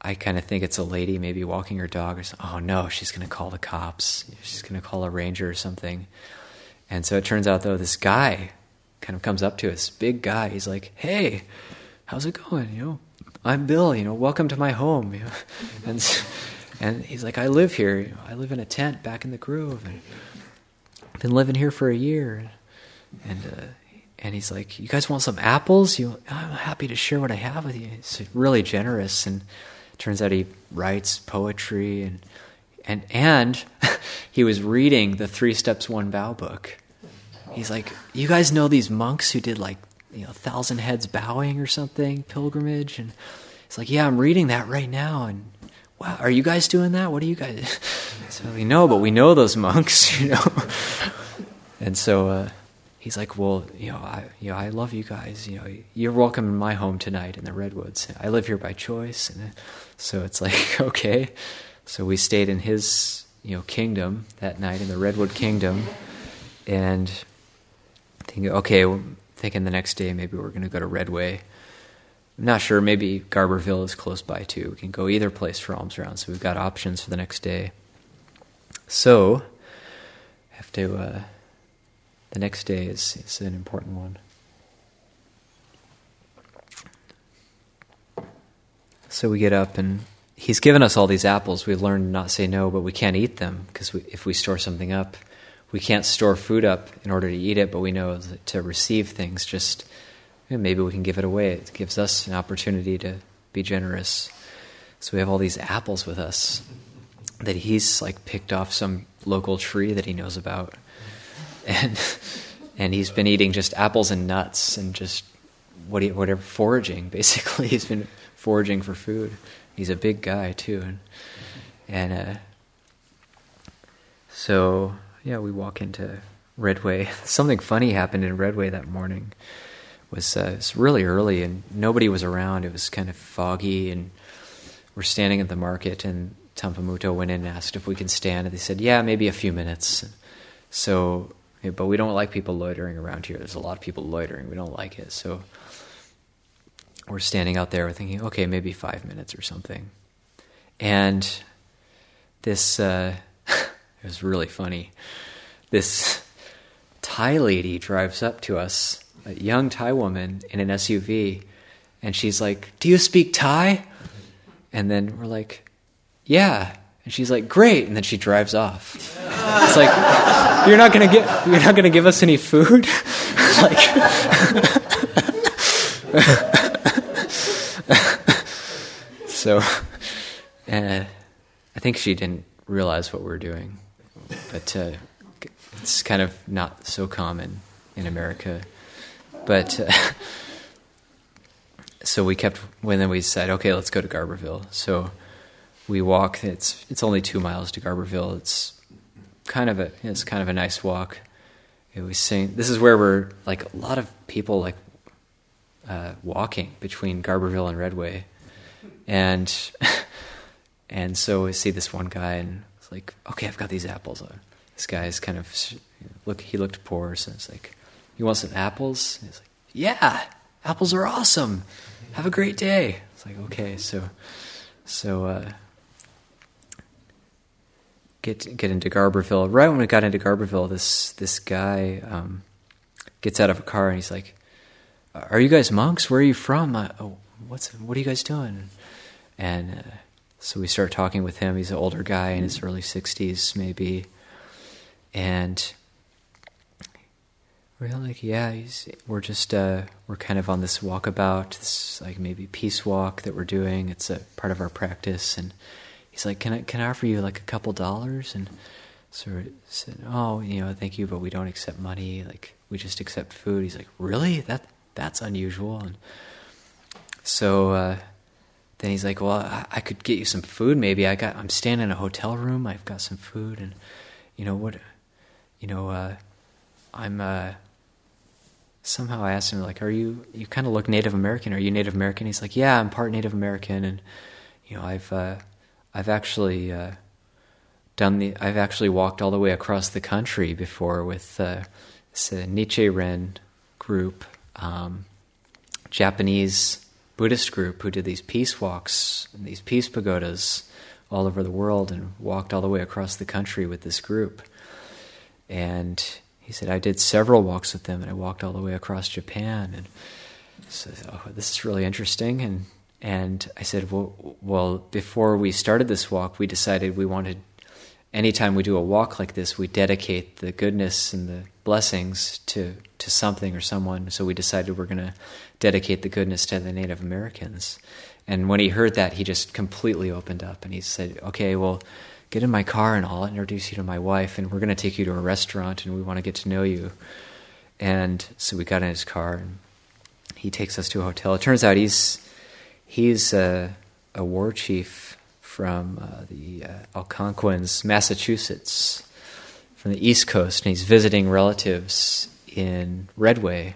I kind of think it's a lady maybe walking her dog or something. Oh no, she's going to call the cops. She's going to call a ranger or something. And so it turns out, though, this guy kind of comes up to us, big guy. He's like, "Hey, how's it going? You know, I'm Bill. You know, welcome to my home." You know, and and he's like, "I live here. You know, I live in a tent back in the Grove, and I've been living here for a year." And uh, and he's like, "You guys want some apples? You, I'm happy to share what I have with you." He's really generous, and it turns out he writes poetry and. And and he was reading the Three Steps, One Bow book. He's like, "You guys know these monks who did like, you know, thousand heads bowing or something, pilgrimage?" And he's like, "Yeah, I'm reading that right now." And wow, are you guys doing that? What are you guys? So we know, but we know those monks, you know. And so uh, he's like, "Well, you know, I you know I love you guys. You know, you're welcome in my home tonight in the Redwoods. I live here by choice." And so it's like, okay. So we stayed in his, you know, kingdom that night, in the Redwood Kingdom, and thinking, okay, we're thinking the next day maybe we're going to go to Redway. I'm not sure, maybe Garberville is close by too. We can go either place for alms round, so we've got options for the next day. So, have to, uh, the next day is, is an important one. So we get up and he's given us all these apples. We've learned to not say no, but we can't eat them because we, if we store something up, we can't store food up in order to eat it, but we know that to receive things, just you know, maybe we can give it away. It gives us an opportunity to be generous. So we have all these apples with us that he's like picked off some local tree that he knows about. And and he's been eating just apples and nuts and just what he, whatever, foraging, basically. He's been foraging for food. He's a big guy too, and and uh, so yeah, we walk into Redway. Something funny happened in Redway that morning. It was uh, it was really early and nobody was around. It was kind of foggy, and we're standing at the market. And Tampamuto went in and asked if we can stand, and they said, "Yeah, maybe a few minutes." So, but we don't like people loitering around here. There's a lot of people loitering. We don't like it, so. We're standing out there, we're thinking, okay, maybe five minutes or something. And this, uh, it was really funny. This Thai lady drives up to us, a young Thai woman in an S U V, and she's like, "Do you speak Thai?" And then we're like, "Yeah." And she's like, "Great." And then she drives off. It's like, you're not gonna get, you're not gonna give us any food? Like. So, uh, I think she didn't realize what we were doing, but uh, it's kind of not so common in America. But uh, so we kept. When then we said, okay, let's go to Garberville. So we walk. It's it's only two miles to Garberville. It's kind of a it's kind of a nice walk. It was saying this is where we're like a lot of people like uh, walking between Garberville and Redway. And and so we see this one guy, and it's like, okay, I've got these apples. This guy's kind of look. He looked poor, so it's like, "You want some apples?" And he's like, "Yeah, apples are awesome. Have a great day." It's like, okay, so so uh, get get into Garberville. Right when we got into Garberville, this this guy um, gets out of a car, and he's like, "Are you guys monks? Where are you from? Uh, oh, what's what are you guys doing?" And uh, so we start talking with him. He's an older guy in his early sixties, maybe. And we're like, yeah, he's, we're just, uh, we're kind of on this walkabout, this like maybe peace walk that we're doing. It's a part of our practice. And he's like, can I, can I offer you like a couple dollars? And so I said, oh, you know, thank you, but we don't accept money. Like, we just accept food. He's like, really? That, that's unusual. And so, uh, then he's like, well, I, I could get you some food maybe. I got, I'm staying in a hotel room. I've got some food. And, you know, what, you know, uh, I'm, uh, somehow I asked him, like, are you, you kind of look Native American. Are you Native American? He's like, yeah, I'm part Native American. And, you know, I've, uh, I've actually, uh, done the, I've actually walked all the way across the country before with, uh, this uh, Nichiren group, um, Japanese Buddhist group who did these peace walks and these peace pagodas all over the world and walked all the way across the country with this group. And he said, I did several walks with them, and I walked all the way across Japan. And so, oh, this is really interesting. And and I said, well, well, before we started this walk, we decided we wanted, anytime we do a walk like this, we dedicate the goodness and the blessings to, to something or someone. So we decided we're going to dedicate the goodness to the Native Americans. And when he heard that, he just completely opened up, and he said, okay, well, get in my car and I'll introduce you to my wife, and we're going to take you to a restaurant, and we want to get to know you. And so we got in his car, and he takes us to a hotel. It turns out he's he's a, a war chief from uh, the uh, Algonquins, Massachusetts, from the East Coast, and he's visiting relatives in Redway.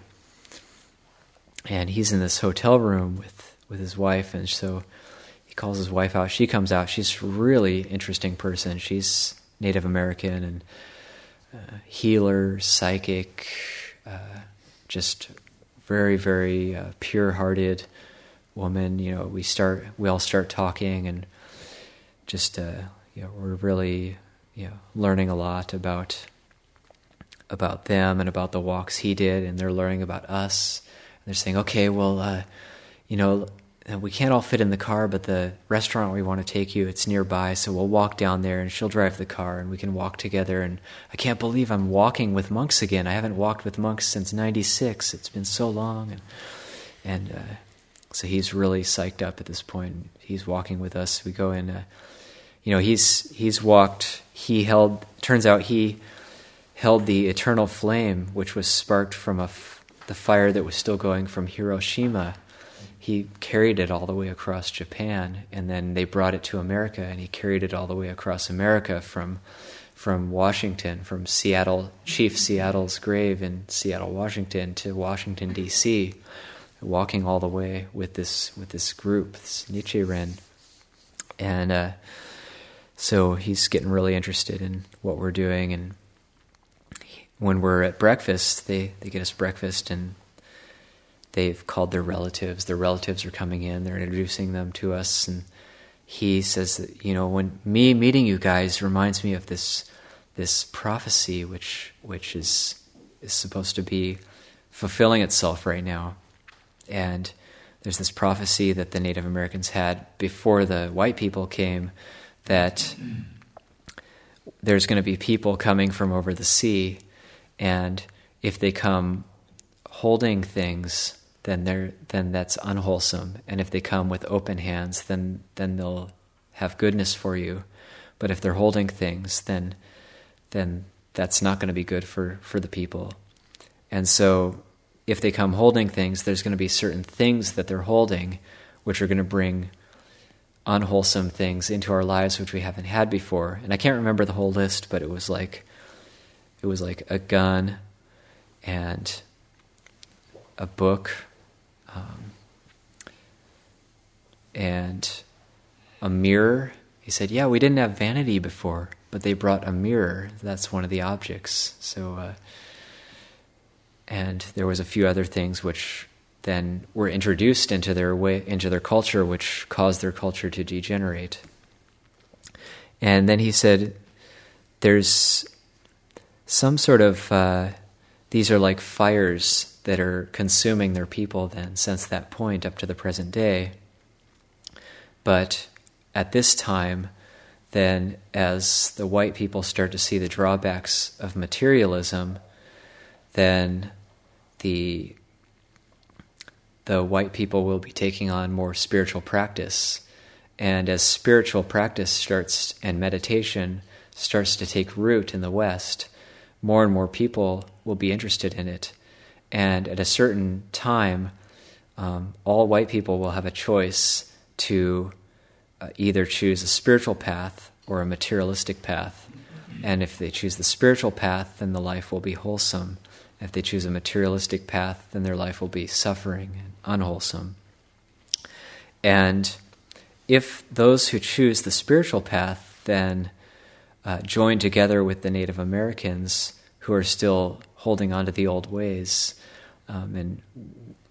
And he's in this hotel room with, with his wife, and so he calls his wife out. She comes out. She's a really interesting person. She's Native American and uh, healer, psychic, uh, just very, very uh, pure-hearted woman. You know, we start, we all start talking, and just, uh, you know, we're really, you know, learning a lot about about them and about the walks he did, and they're learning about us. And they're saying, okay, well, uh, you know, we can't all fit in the car, but the restaurant we want to take you, it's nearby, so we'll walk down there, and she'll drive the car, and we can walk together. And I can't believe I'm walking with monks again. I haven't walked with monks since ninety-six. It's been so long. And, and uh, so he's really psyched up at this point. He's walking with us. We go in, uh, you know, he's he's walked, he held, turns out he held the eternal flame, which was sparked from a f- the fire that was still going from Hiroshima. He carried it all the way across Japan, and then they brought it to America, and he carried it all the way across America from from Washington, from Seattle, Chief Seattle's grave in Seattle, Washington, to Washington, D C, walking all the way with this with this group, this Nichiren. And uh, so he's getting really interested in what we're doing, and when we're at breakfast, they, they get us breakfast, and they've called their relatives. Their relatives are coming in. They're introducing them to us. And he says that, you know, when me meeting you guys reminds me of this this prophecy which which is is supposed to be fulfilling itself right now. And there's this prophecy that the Native Americans had before the white people came, that there's going to be people coming from over the sea, and if they come holding things, then they're then that's unwholesome. And if they come with open hands, then then they'll have goodness for you. But if they're holding things, then then that's not going to be good for, for the people. And so if they come holding things, there's going to be certain things that they're holding which are going to bring unwholesome things into our lives which we haven't had before. And I can't remember the whole list, but it was like it was like a gun and a book, um, and a mirror. He said, yeah, we didn't have vanity before, but they brought a mirror. That's one of the objects. So, uh, and there was a few other things which then were introduced into their way, into their culture, which caused their culture to degenerate. And then he said, there's some sort of, uh, these are like fires that are consuming their people then since that point up to the present day. But at this time, then as the white people start to see the drawbacks of materialism, then the the white people will be taking on more spiritual practice. And as spiritual practice starts and meditation starts to take root in the West, more and more people will be interested in it. And at a certain time, um, all white people will have a choice to uh, either choose a spiritual path or a materialistic path. And if they choose the spiritual path, then the life will be wholesome. If they choose a materialistic path, then their life will be suffering and unwholesome. And if those who choose the spiritual path then uh, join together with the Native Americans who are still holding on to the old ways, um, and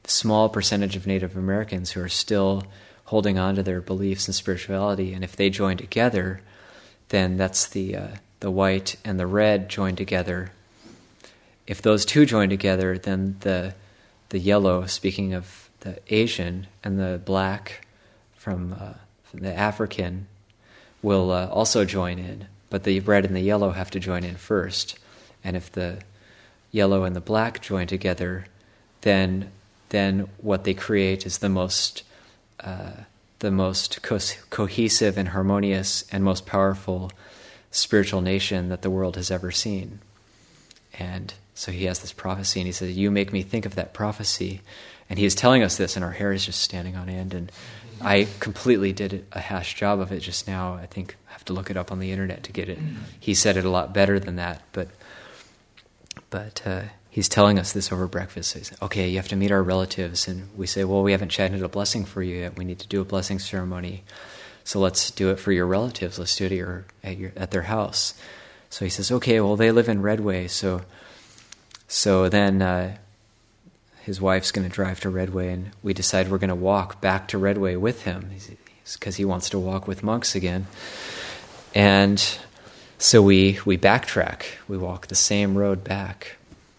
small percentage of Native Americans who are still holding on to their beliefs and spirituality, and if they join together, then that's the uh, the white and the red join together. If those two join together, then the the yellow, speaking of the Asian, and the black from, uh, from the African will uh, also join in, but the red and the yellow have to join in first. And if the yellow and the black join together, then then what they create is the most uh, the most co- cohesive and harmonious and most powerful spiritual nation that the world has ever seen. And so he has this prophecy, and he says, "You make me think of that prophecy." And he is telling us this, and our hair is just standing on end. And I completely did a hash job of it just now. I think I have to look it up on the internet to get it. He said it a lot better than that, but but uh, he's telling us this over breakfast. So he said, "Okay, you have to meet our relatives." And we say, "Well, we haven't chanted a blessing for you yet. We need to do a blessing ceremony. So let's do it for your relatives. Let's do it at, your, at, your, at their house." So he says, "Okay, well, they live in Redway, so so then uh, his wife's going to drive to Redway, and we decide we're going to walk back to Redway with him because he wants to walk with monks again." And so we we backtrack. We walk the same road back,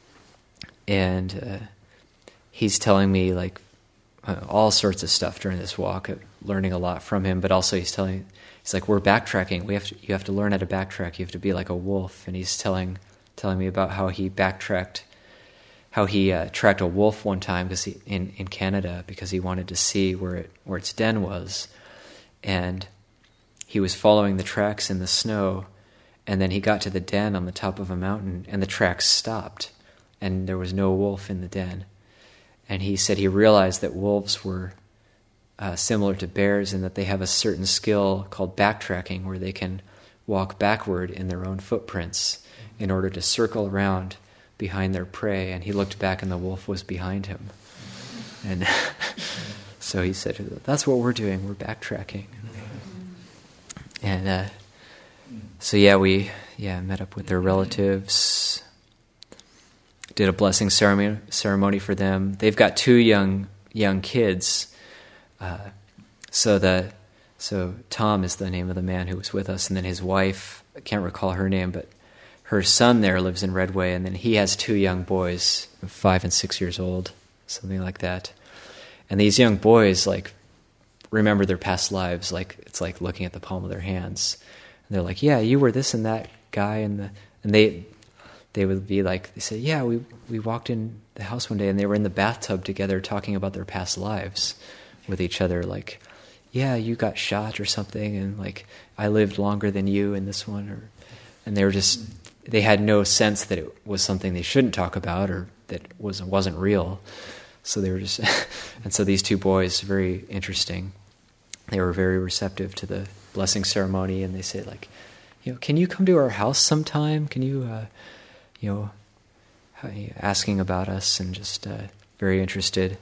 and uh, he's telling me like uh, all sorts of stuff during this walk, uh, learning a lot from him. But also he's telling. He's like, "We're backtracking. We have to, you have to learn how to backtrack. You have to be like a wolf." And he's telling telling me about how he backtracked, how he uh, tracked a wolf one time because he, in in Canada because he wanted to see where it where its den was, and he was following the tracks in the snow, and then he got to the den on the top of a mountain, and the tracks stopped, and there was no wolf in the den, and he said he realized that wolves were Uh, similar to bears in that they have a certain skill called backtracking where they can walk backward in their own footprints in order to circle around behind their prey. And he looked back and the wolf was behind him. And so he said, "That's what we're doing, we're backtracking." And uh, so yeah, we yeah met up with their relatives, did a blessing ceremony, ceremony for them. They've got two young young kids. Uh, so the so Tom is the name of the man who was with us, and then his wife, I can't recall her name, but her son there lives in Redway, and then he has two young boys, five and six years old, something like that. And these young boys like remember their past lives, like it's like looking at the palm of their hands. And they're like, "Yeah, you were this and that guy," and the and they they would be like, they say, "Yeah, we we walked in the house one day, and they were in the bathtub together talking about their past lives with each other, like, yeah, you got shot or something, and like I lived longer than you in this one," or and they were just they had no sense that it was something they shouldn't talk about or that was wasn't real. So they were just and so these two boys, very interesting. They were very receptive to the blessing ceremony, and they said like, you know, "Can you come to our house sometime? Can you, uh, you know, asking about us and just uh, very interested."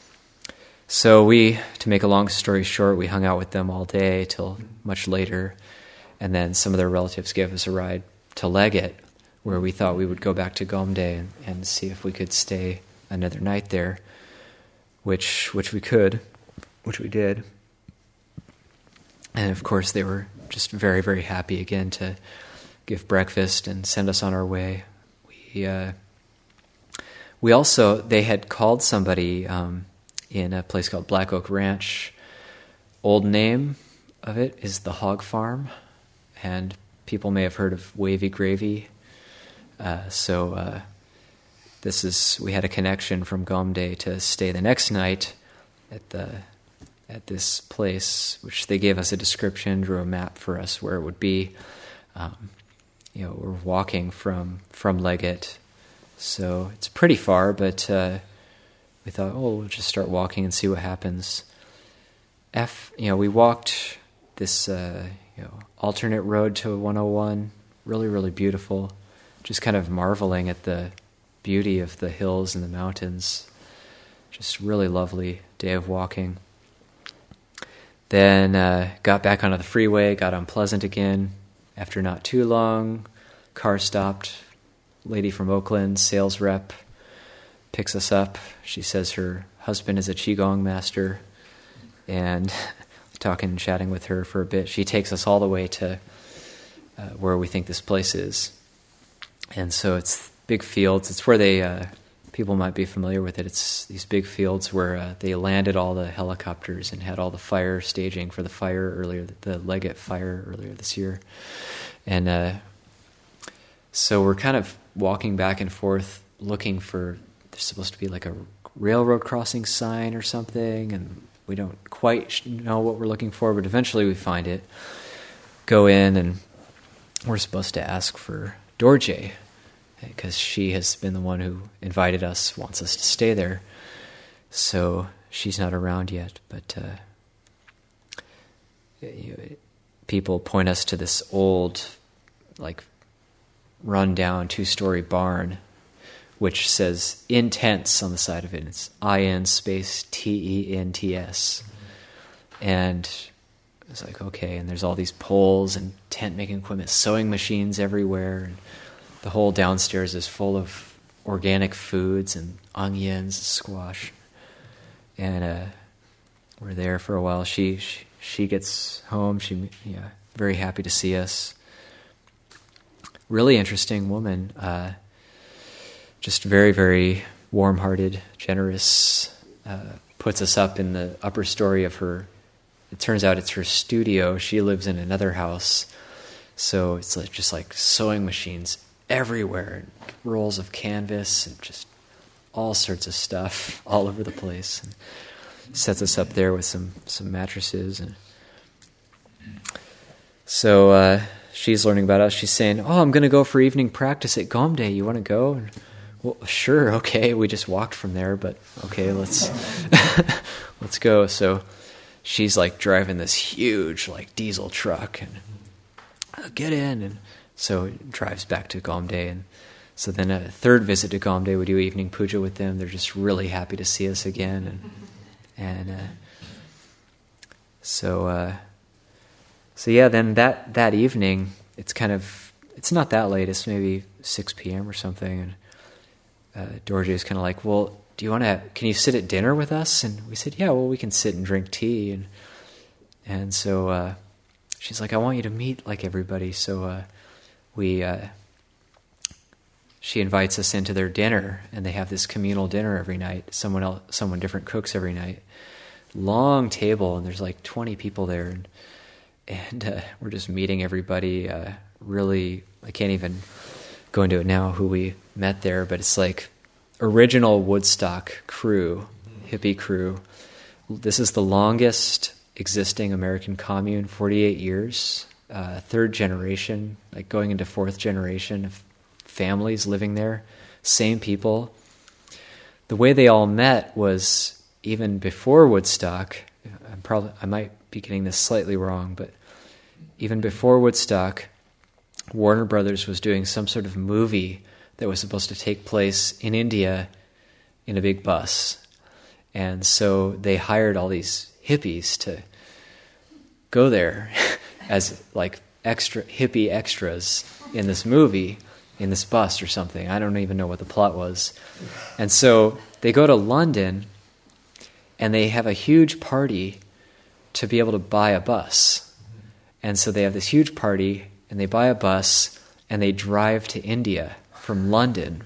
So we, to make a long story short, we hung out with them all day till much later, and then some of their relatives gave us a ride to Leggett, where we thought we would go back to Gomde and, and see if we could stay another night there, which which we could, which we did. And of course they were just very, very happy again to give breakfast and send us on our way. We uh, we also, they had called somebody um, in a place called Black Oak Ranch. Old name of it is the Hog Farm, and people may have heard of Wavy Gravy. Uh, so uh, this is, we had a connection from Gomde to stay the next night at the at this place, which they gave us a description, drew a map for us where it would be. Um, you know, we're walking from from Leggett, so it's pretty far, but uh, we thought, oh, we'll just start walking and see what happens. F, you know, we walked this uh, you know alternate road to one oh one, really, really beautiful. Just kind of marveling at the beauty of the hills and the mountains. Just really lovely day of walking. Then uh, got back onto the freeway, got on Pleasant again. After not too long, car stopped. Lady from Oakland, sales rep, picks us up. She says her husband is a Qigong master, and talking and chatting with her for a bit, she takes us all the way to uh, where we think this place is. And so it's big fields. It's where they, uh, people might be familiar with it. It's these big fields where uh, they landed all the helicopters and had all the fire staging for the fire earlier, the Leggett fire earlier this year. And uh, so we're kind of walking back and forth looking for, there's supposed to be like a railroad crossing sign or something, and we don't quite know what we're looking for, but eventually we find it, go in, and we're supposed to ask for Dorje, because she has been the one who invited us, wants us to stay there. So she's not around yet, but uh, you, people point us to this old, like, run-down two-story barn, which says "Intense" on the side of it. It's I N space T E N T S. And it's like, okay, and there's all these poles and tent-making equipment, sewing machines everywhere, and the whole downstairs is full of organic foods and onions, squash. And uh, we're there for a while. She, she she gets home. She yeah, very happy to see us. Really interesting woman. Uh, just very, very warm-hearted, generous. Uh, puts us up in the upper story of her. It turns out it's her studio. She lives in another house. So it's like, just like sewing machines everywhere, and rolls of canvas, and just all sorts of stuff all over the place. And sets us up there with some, some mattresses. And so uh, she's learning about us. She's saying, "Oh, I'm going to go for evening practice at Gomde. You want to go?" And, well, sure, okay. We just walked from there, but okay, let's let's go. So she's like driving this huge like diesel truck, and uh, get in, and so it drives back to Gomde. And so then a third visit to Gomde, we do evening puja with them. They're just really happy to see us again, and and uh, so uh, so yeah. Then that that evening, it's kind of it's not that late. It's maybe six p.m. or something, and uh, Dorje is kind of like, "Well, do you want to? Can you sit at dinner with us?" And we said, "Yeah, well, we can sit and drink tea." And and so uh, she's like, "I want you to meet like everybody." So uh, we uh, she invites us into their dinner, and they have this communal dinner every night. Someone else, someone different cooks every night. Long table, and there's like twenty people there, and and uh, we're just meeting everybody. Uh, really, I can't even go into it now who we met there, but it's like original Woodstock crew, hippie crew. This is the longest existing American commune, forty-eight years, uh, third generation, like going into fourth generation of families living there, same people. The way they all met was even before Woodstock. I'm probably I might be getting this slightly wrong, but even before Woodstock, Warner Brothers was doing some sort of movie that was supposed to take place in India in a big bus. And so they hired all these hippies to go there as like extra hippie extras in this movie, in this bus or something. I don't even know what the plot was. And so they go to London, and they have a huge party to be able to buy a bus. And so they have this huge party, and they buy a bus, and they drive to India from London.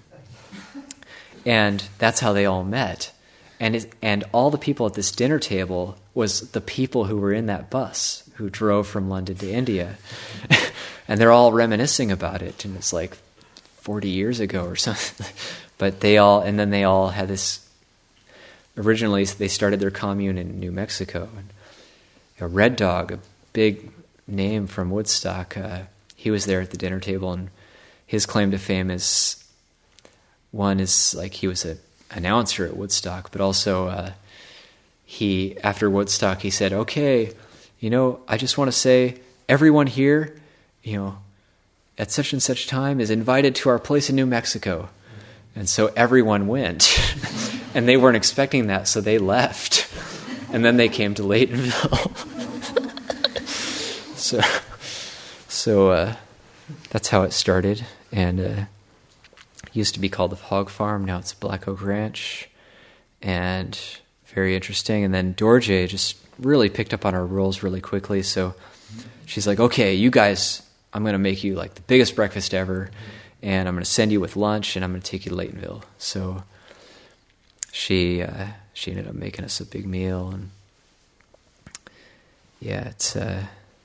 And that's how they all met. And it, and all the people at this dinner table was the people who were in that bus, who drove from London to India. And they're all reminiscing about it, and it's like forty years ago or something. But they all, and then they all had this, originally they started their commune in New Mexico. And a Red Dog, a big name from Woodstock, uh, he was there at the dinner table, and his claim to fame is, one is like he was an announcer at Woodstock, but also uh, he, after Woodstock, he said, "Okay, you know, I just want to say everyone here, you know, at such and such time is invited to our place in New Mexico." And so everyone went, and they weren't expecting that, so they left. And then they came to Laytonville. so so uh, that's how it started. And uh, it used to be called the Hog Farm. Now it's Black Oak Ranch. And very interesting. And then Dorje just really picked up on our rules really quickly. So she's like, okay, you guys, I'm going to make you like the biggest breakfast ever, and I'm going to send you with lunch, and I'm going to take you to Laytonville. So she uh, she ended up making us a big meal, and yeah, it's uh,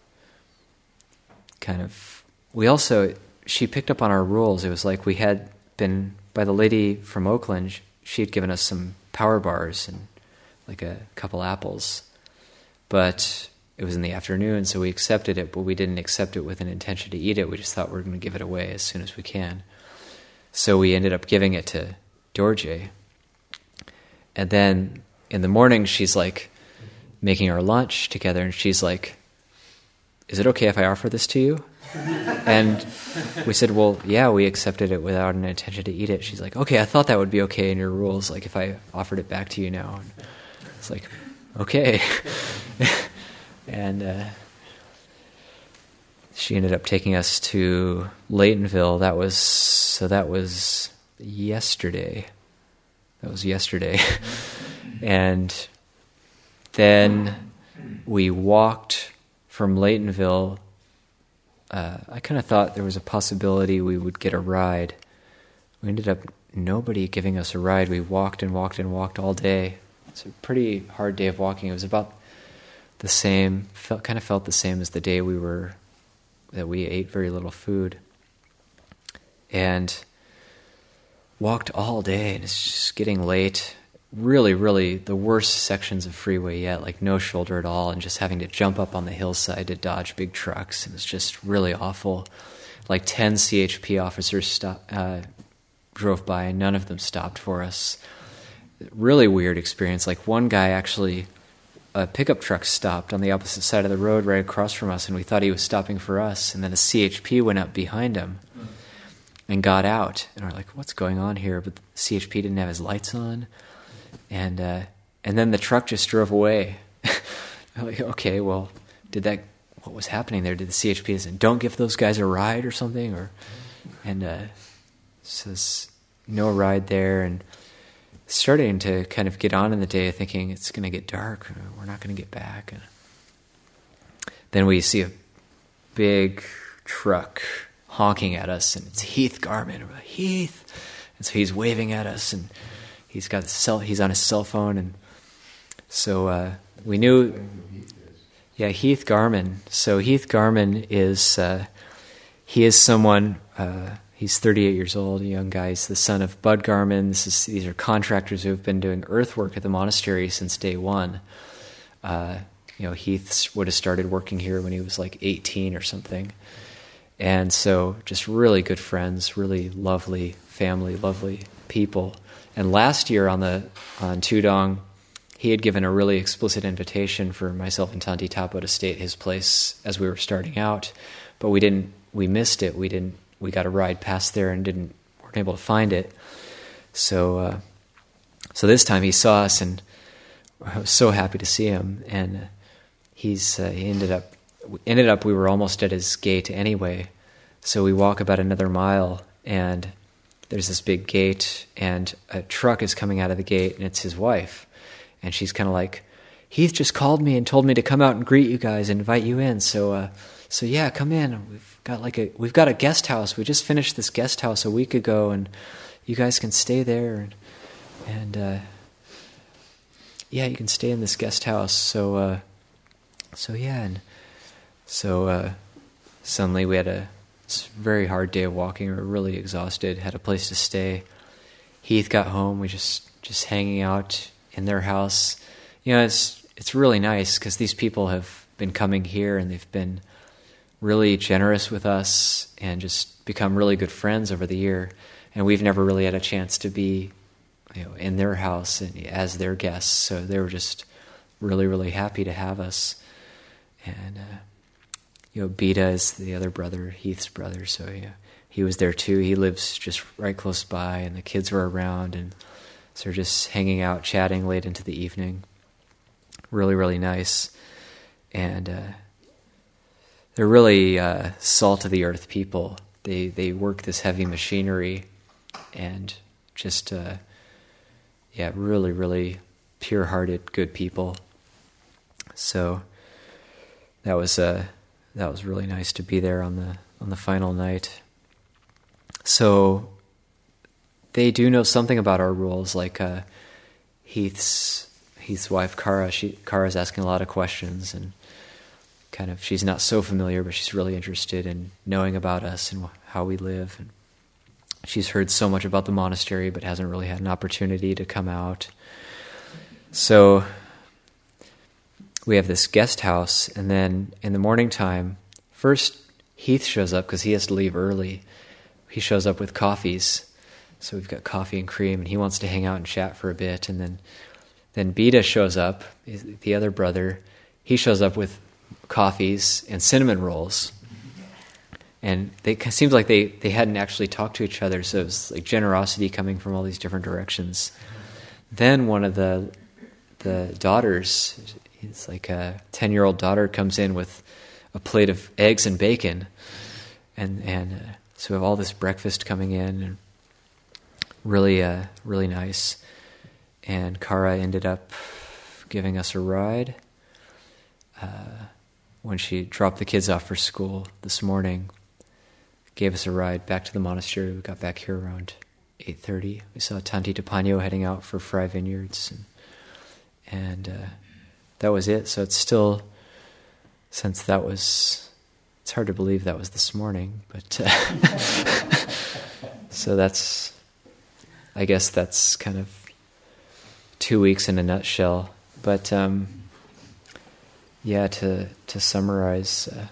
kind of, we also, she picked up on our rules. It was like we had been, by the lady from Oakland, she had given us some power bars and like a couple apples, but it was in the afternoon, so we accepted it, but we didn't accept it with an intention to eat it. We just thought we were going to give it away as soon as we can. So we ended up giving it to Dorje. And then in the morning, she's like making our lunch together, and she's like, is it okay if I offer this to you? And we said, well, yeah, we accepted it without an intention to eat it. She's like, okay, I thought that would be okay in your rules, like if I offered it back to you now. And it's like, okay. And uh, she ended up taking us to Laytonville. That was, so that was yesterday. That was yesterday. And then we walked from Laytonville. Uh, I kind of thought there was a possibility we would get a ride. We ended up nobody giving us a ride. We walked and walked and walked all day. It's a pretty hard day of walking. It was about the same, felt kind of felt the same as the day we were, that we ate very little food. And walked all day, and it's just getting late. Really, really the worst sections of freeway yet, like no shoulder at all, and just having to jump up on the hillside to dodge big trucks. It was just really awful. Like ten C H P officers stop, uh, drove by, and none of them stopped for us. Really weird experience. Like one guy actually, a pickup truck stopped on the opposite side of the road right across from us, and we thought he was stopping for us, and then a C H P went up behind him and got out, and we're like, what's going on here? But the C H P didn't have his lights on. And uh, and then the truck just drove away. I'm like, okay, well, did that? What was happening there? Did the C H P say, "Don't give those guys a ride" or something? Or and uh, says no ride there, and starting to kind of get on in the day, thinking it's going to get dark. We're not going to get back. And then we see a big truck honking at us, and it's Heath Garman. We're like, Heath, and so he's waving at us, and He's got cell. He's on his cell phone, and so uh, we knew. Yeah, Heath Garman. So Heath Garman is uh, he is someone. Uh, he's thirty-eight years old, a young guy. He's the son of Bud Garman. This is these are contractors who have been doing earthwork at the monastery since day one. Uh, you know, Heath would have started working here when he was like eighteen or something, and so just really good friends, really lovely family, lovely people. And last year on the on Tudong, he had given a really explicit invitation for myself and Tanti Tapo to stay at his place as we were starting out, but we didn't. We missed it. We didn't. We got a ride past there and didn't weren't able to find it. So, uh, so this time he saw us, and I was so happy to see him. And uh, he's uh, he ended up ended up we were almost at his gate anyway. So we walk about another mile, and there's this big gate, and a truck is coming out of the gate, and it's his wife. And she's kind of like, Heath just called me and told me to come out and greet you guys and invite you in. So, uh, so yeah, come in. We've got like a we've got a guest house. We just finished this guest house a week ago, and you guys can stay there. And, and uh, yeah, you can stay in this guest house. So, uh, so yeah, and so uh, suddenly we had a It's a very hard day of walking. We were really exhausted, had a place to stay. Heath got home. We just just hanging out in their house. You know, it's it's really nice because these people have been coming here, and they've been really generous with us and just become really good friends over the year. And we've never really had a chance to be, you know, in their house and as their guests. So they were just really, really happy to have us. And uh, you know, Beta is the other brother, Heath's brother, so yeah, he was there too. He lives just right close by, and the kids were around, and so we're just hanging out, chatting late into the evening. Really, really nice. And uh, they're really uh, salt of the earth people. They they work this heavy machinery, and just uh, yeah, really, really pure-hearted, good people. So that was uh, that was really nice to be there on the on the final night. So they do know something about our rules, like uh, Heath's Heath's wife Kara. She Kara's asking a lot of questions, and kind of she's not so familiar, but she's really interested in knowing about us and how we live. And she's heard so much about the monastery, but hasn't really had an opportunity to come out. So we have this guest house, and then in the morning time, first Heath shows up because he has to leave early. He shows up with coffees. So we've got coffee and cream, and he wants to hang out and chat for a bit. And then then Bida shows up, the other brother. He shows up with coffees and cinnamon rolls. And they, it seems like they, they hadn't actually talked to each other, so it was like generosity coming from all these different directions. Then one of the the daughters, it's like a ten-year-old daughter, comes in with a plate of eggs and bacon. And, and uh, so we have all this breakfast coming in, and really, uh, really nice. And Kara ended up giving us a ride uh, when she dropped the kids off for school this morning. Gave us a ride back to the monastery. We got back here around eight thirty. We saw Tanti Tapano heading out for Fry Vineyards, and, and uh, that was it. So it's still, since that was, it's hard to believe that was this morning, but uh, so that's, I guess that's kind of two weeks in a nutshell. But um, yeah, to to summarize, uh,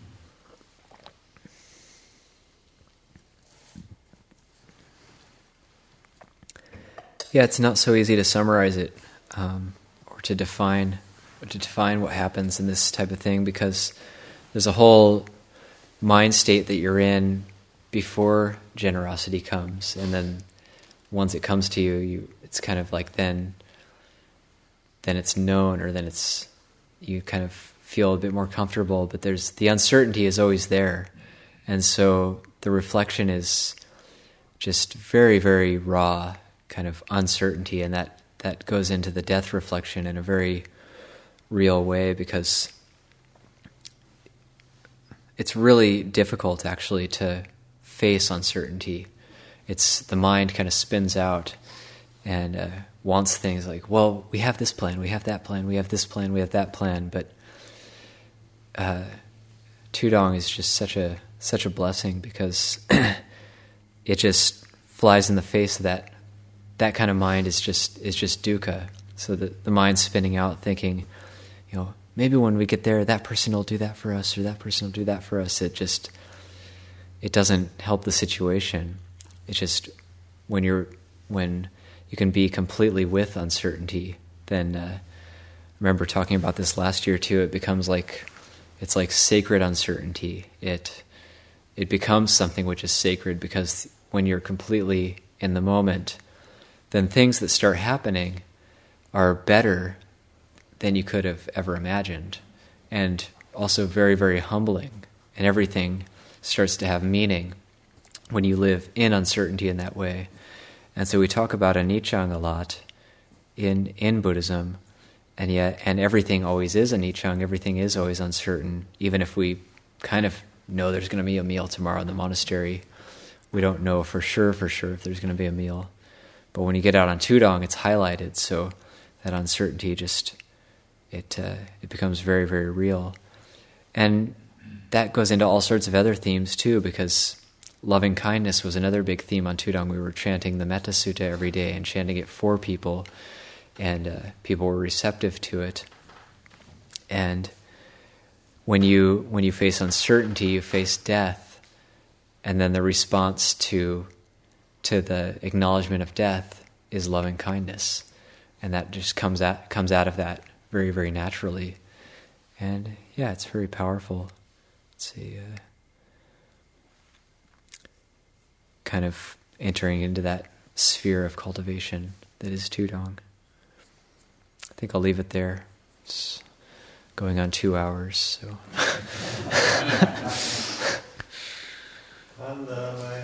yeah, it's not so easy to summarize it um, or to define or to define what happens in this type of thing, because there's a whole mind state that you're in before generosity comes, and then once it comes to you, you it's kind of like then then it's known, or then it's you kind of feel a bit more comfortable, but there's the uncertainty is always there. And so the reflection is just very, very raw kind of uncertainty, and that, that goes into the death reflection in a very real way, because it's really difficult actually to face uncertainty. It's the mind kind of spins out and uh, wants things like, well, we have this plan, we have that plan, we have this plan, we have that plan, but uh, Tudong is just such a such a blessing, because it just flies in the face of that. That kind of mind is just is just dukkha. So the the mind spinning out, thinking, you know, maybe when we get there, that person will do that for us, or that person will do that for us. It just it doesn't help the situation. It's just when you're when you can be completely with uncertainty, then uh, remember talking about this last year too. It becomes like it's like sacred uncertainty. It it becomes something which is sacred, because when you're completely in the moment, then things that start happening are better than you could have ever imagined, and also very, very humbling. And everything starts to have meaning when you live in uncertainty in that way. And so we talk about anicca a lot in in Buddhism, and yet and everything always is anicca, everything is always uncertain. Even if we kind of know there's going to be a meal tomorrow in the monastery, we don't know for sure, for sure if there's going to be a meal. But when you get out on Tudong, it's highlighted, so that uncertainty just, it uh, it becomes very, very real. And that goes into all sorts of other themes too, because loving kindness was another big theme on Tudong. We were chanting the Metta Sutta every day, and chanting it for people, and uh, people were receptive to it. And when you when you face uncertainty, you face death, and then the response to to the acknowledgement of death is loving kindness, and that just comes out comes out of that very, very naturally. And yeah, it's very powerful. Let's see, uh, kind of entering into that sphere of cultivation that is Tudong. I think I'll leave it there. It's going on two hours, so.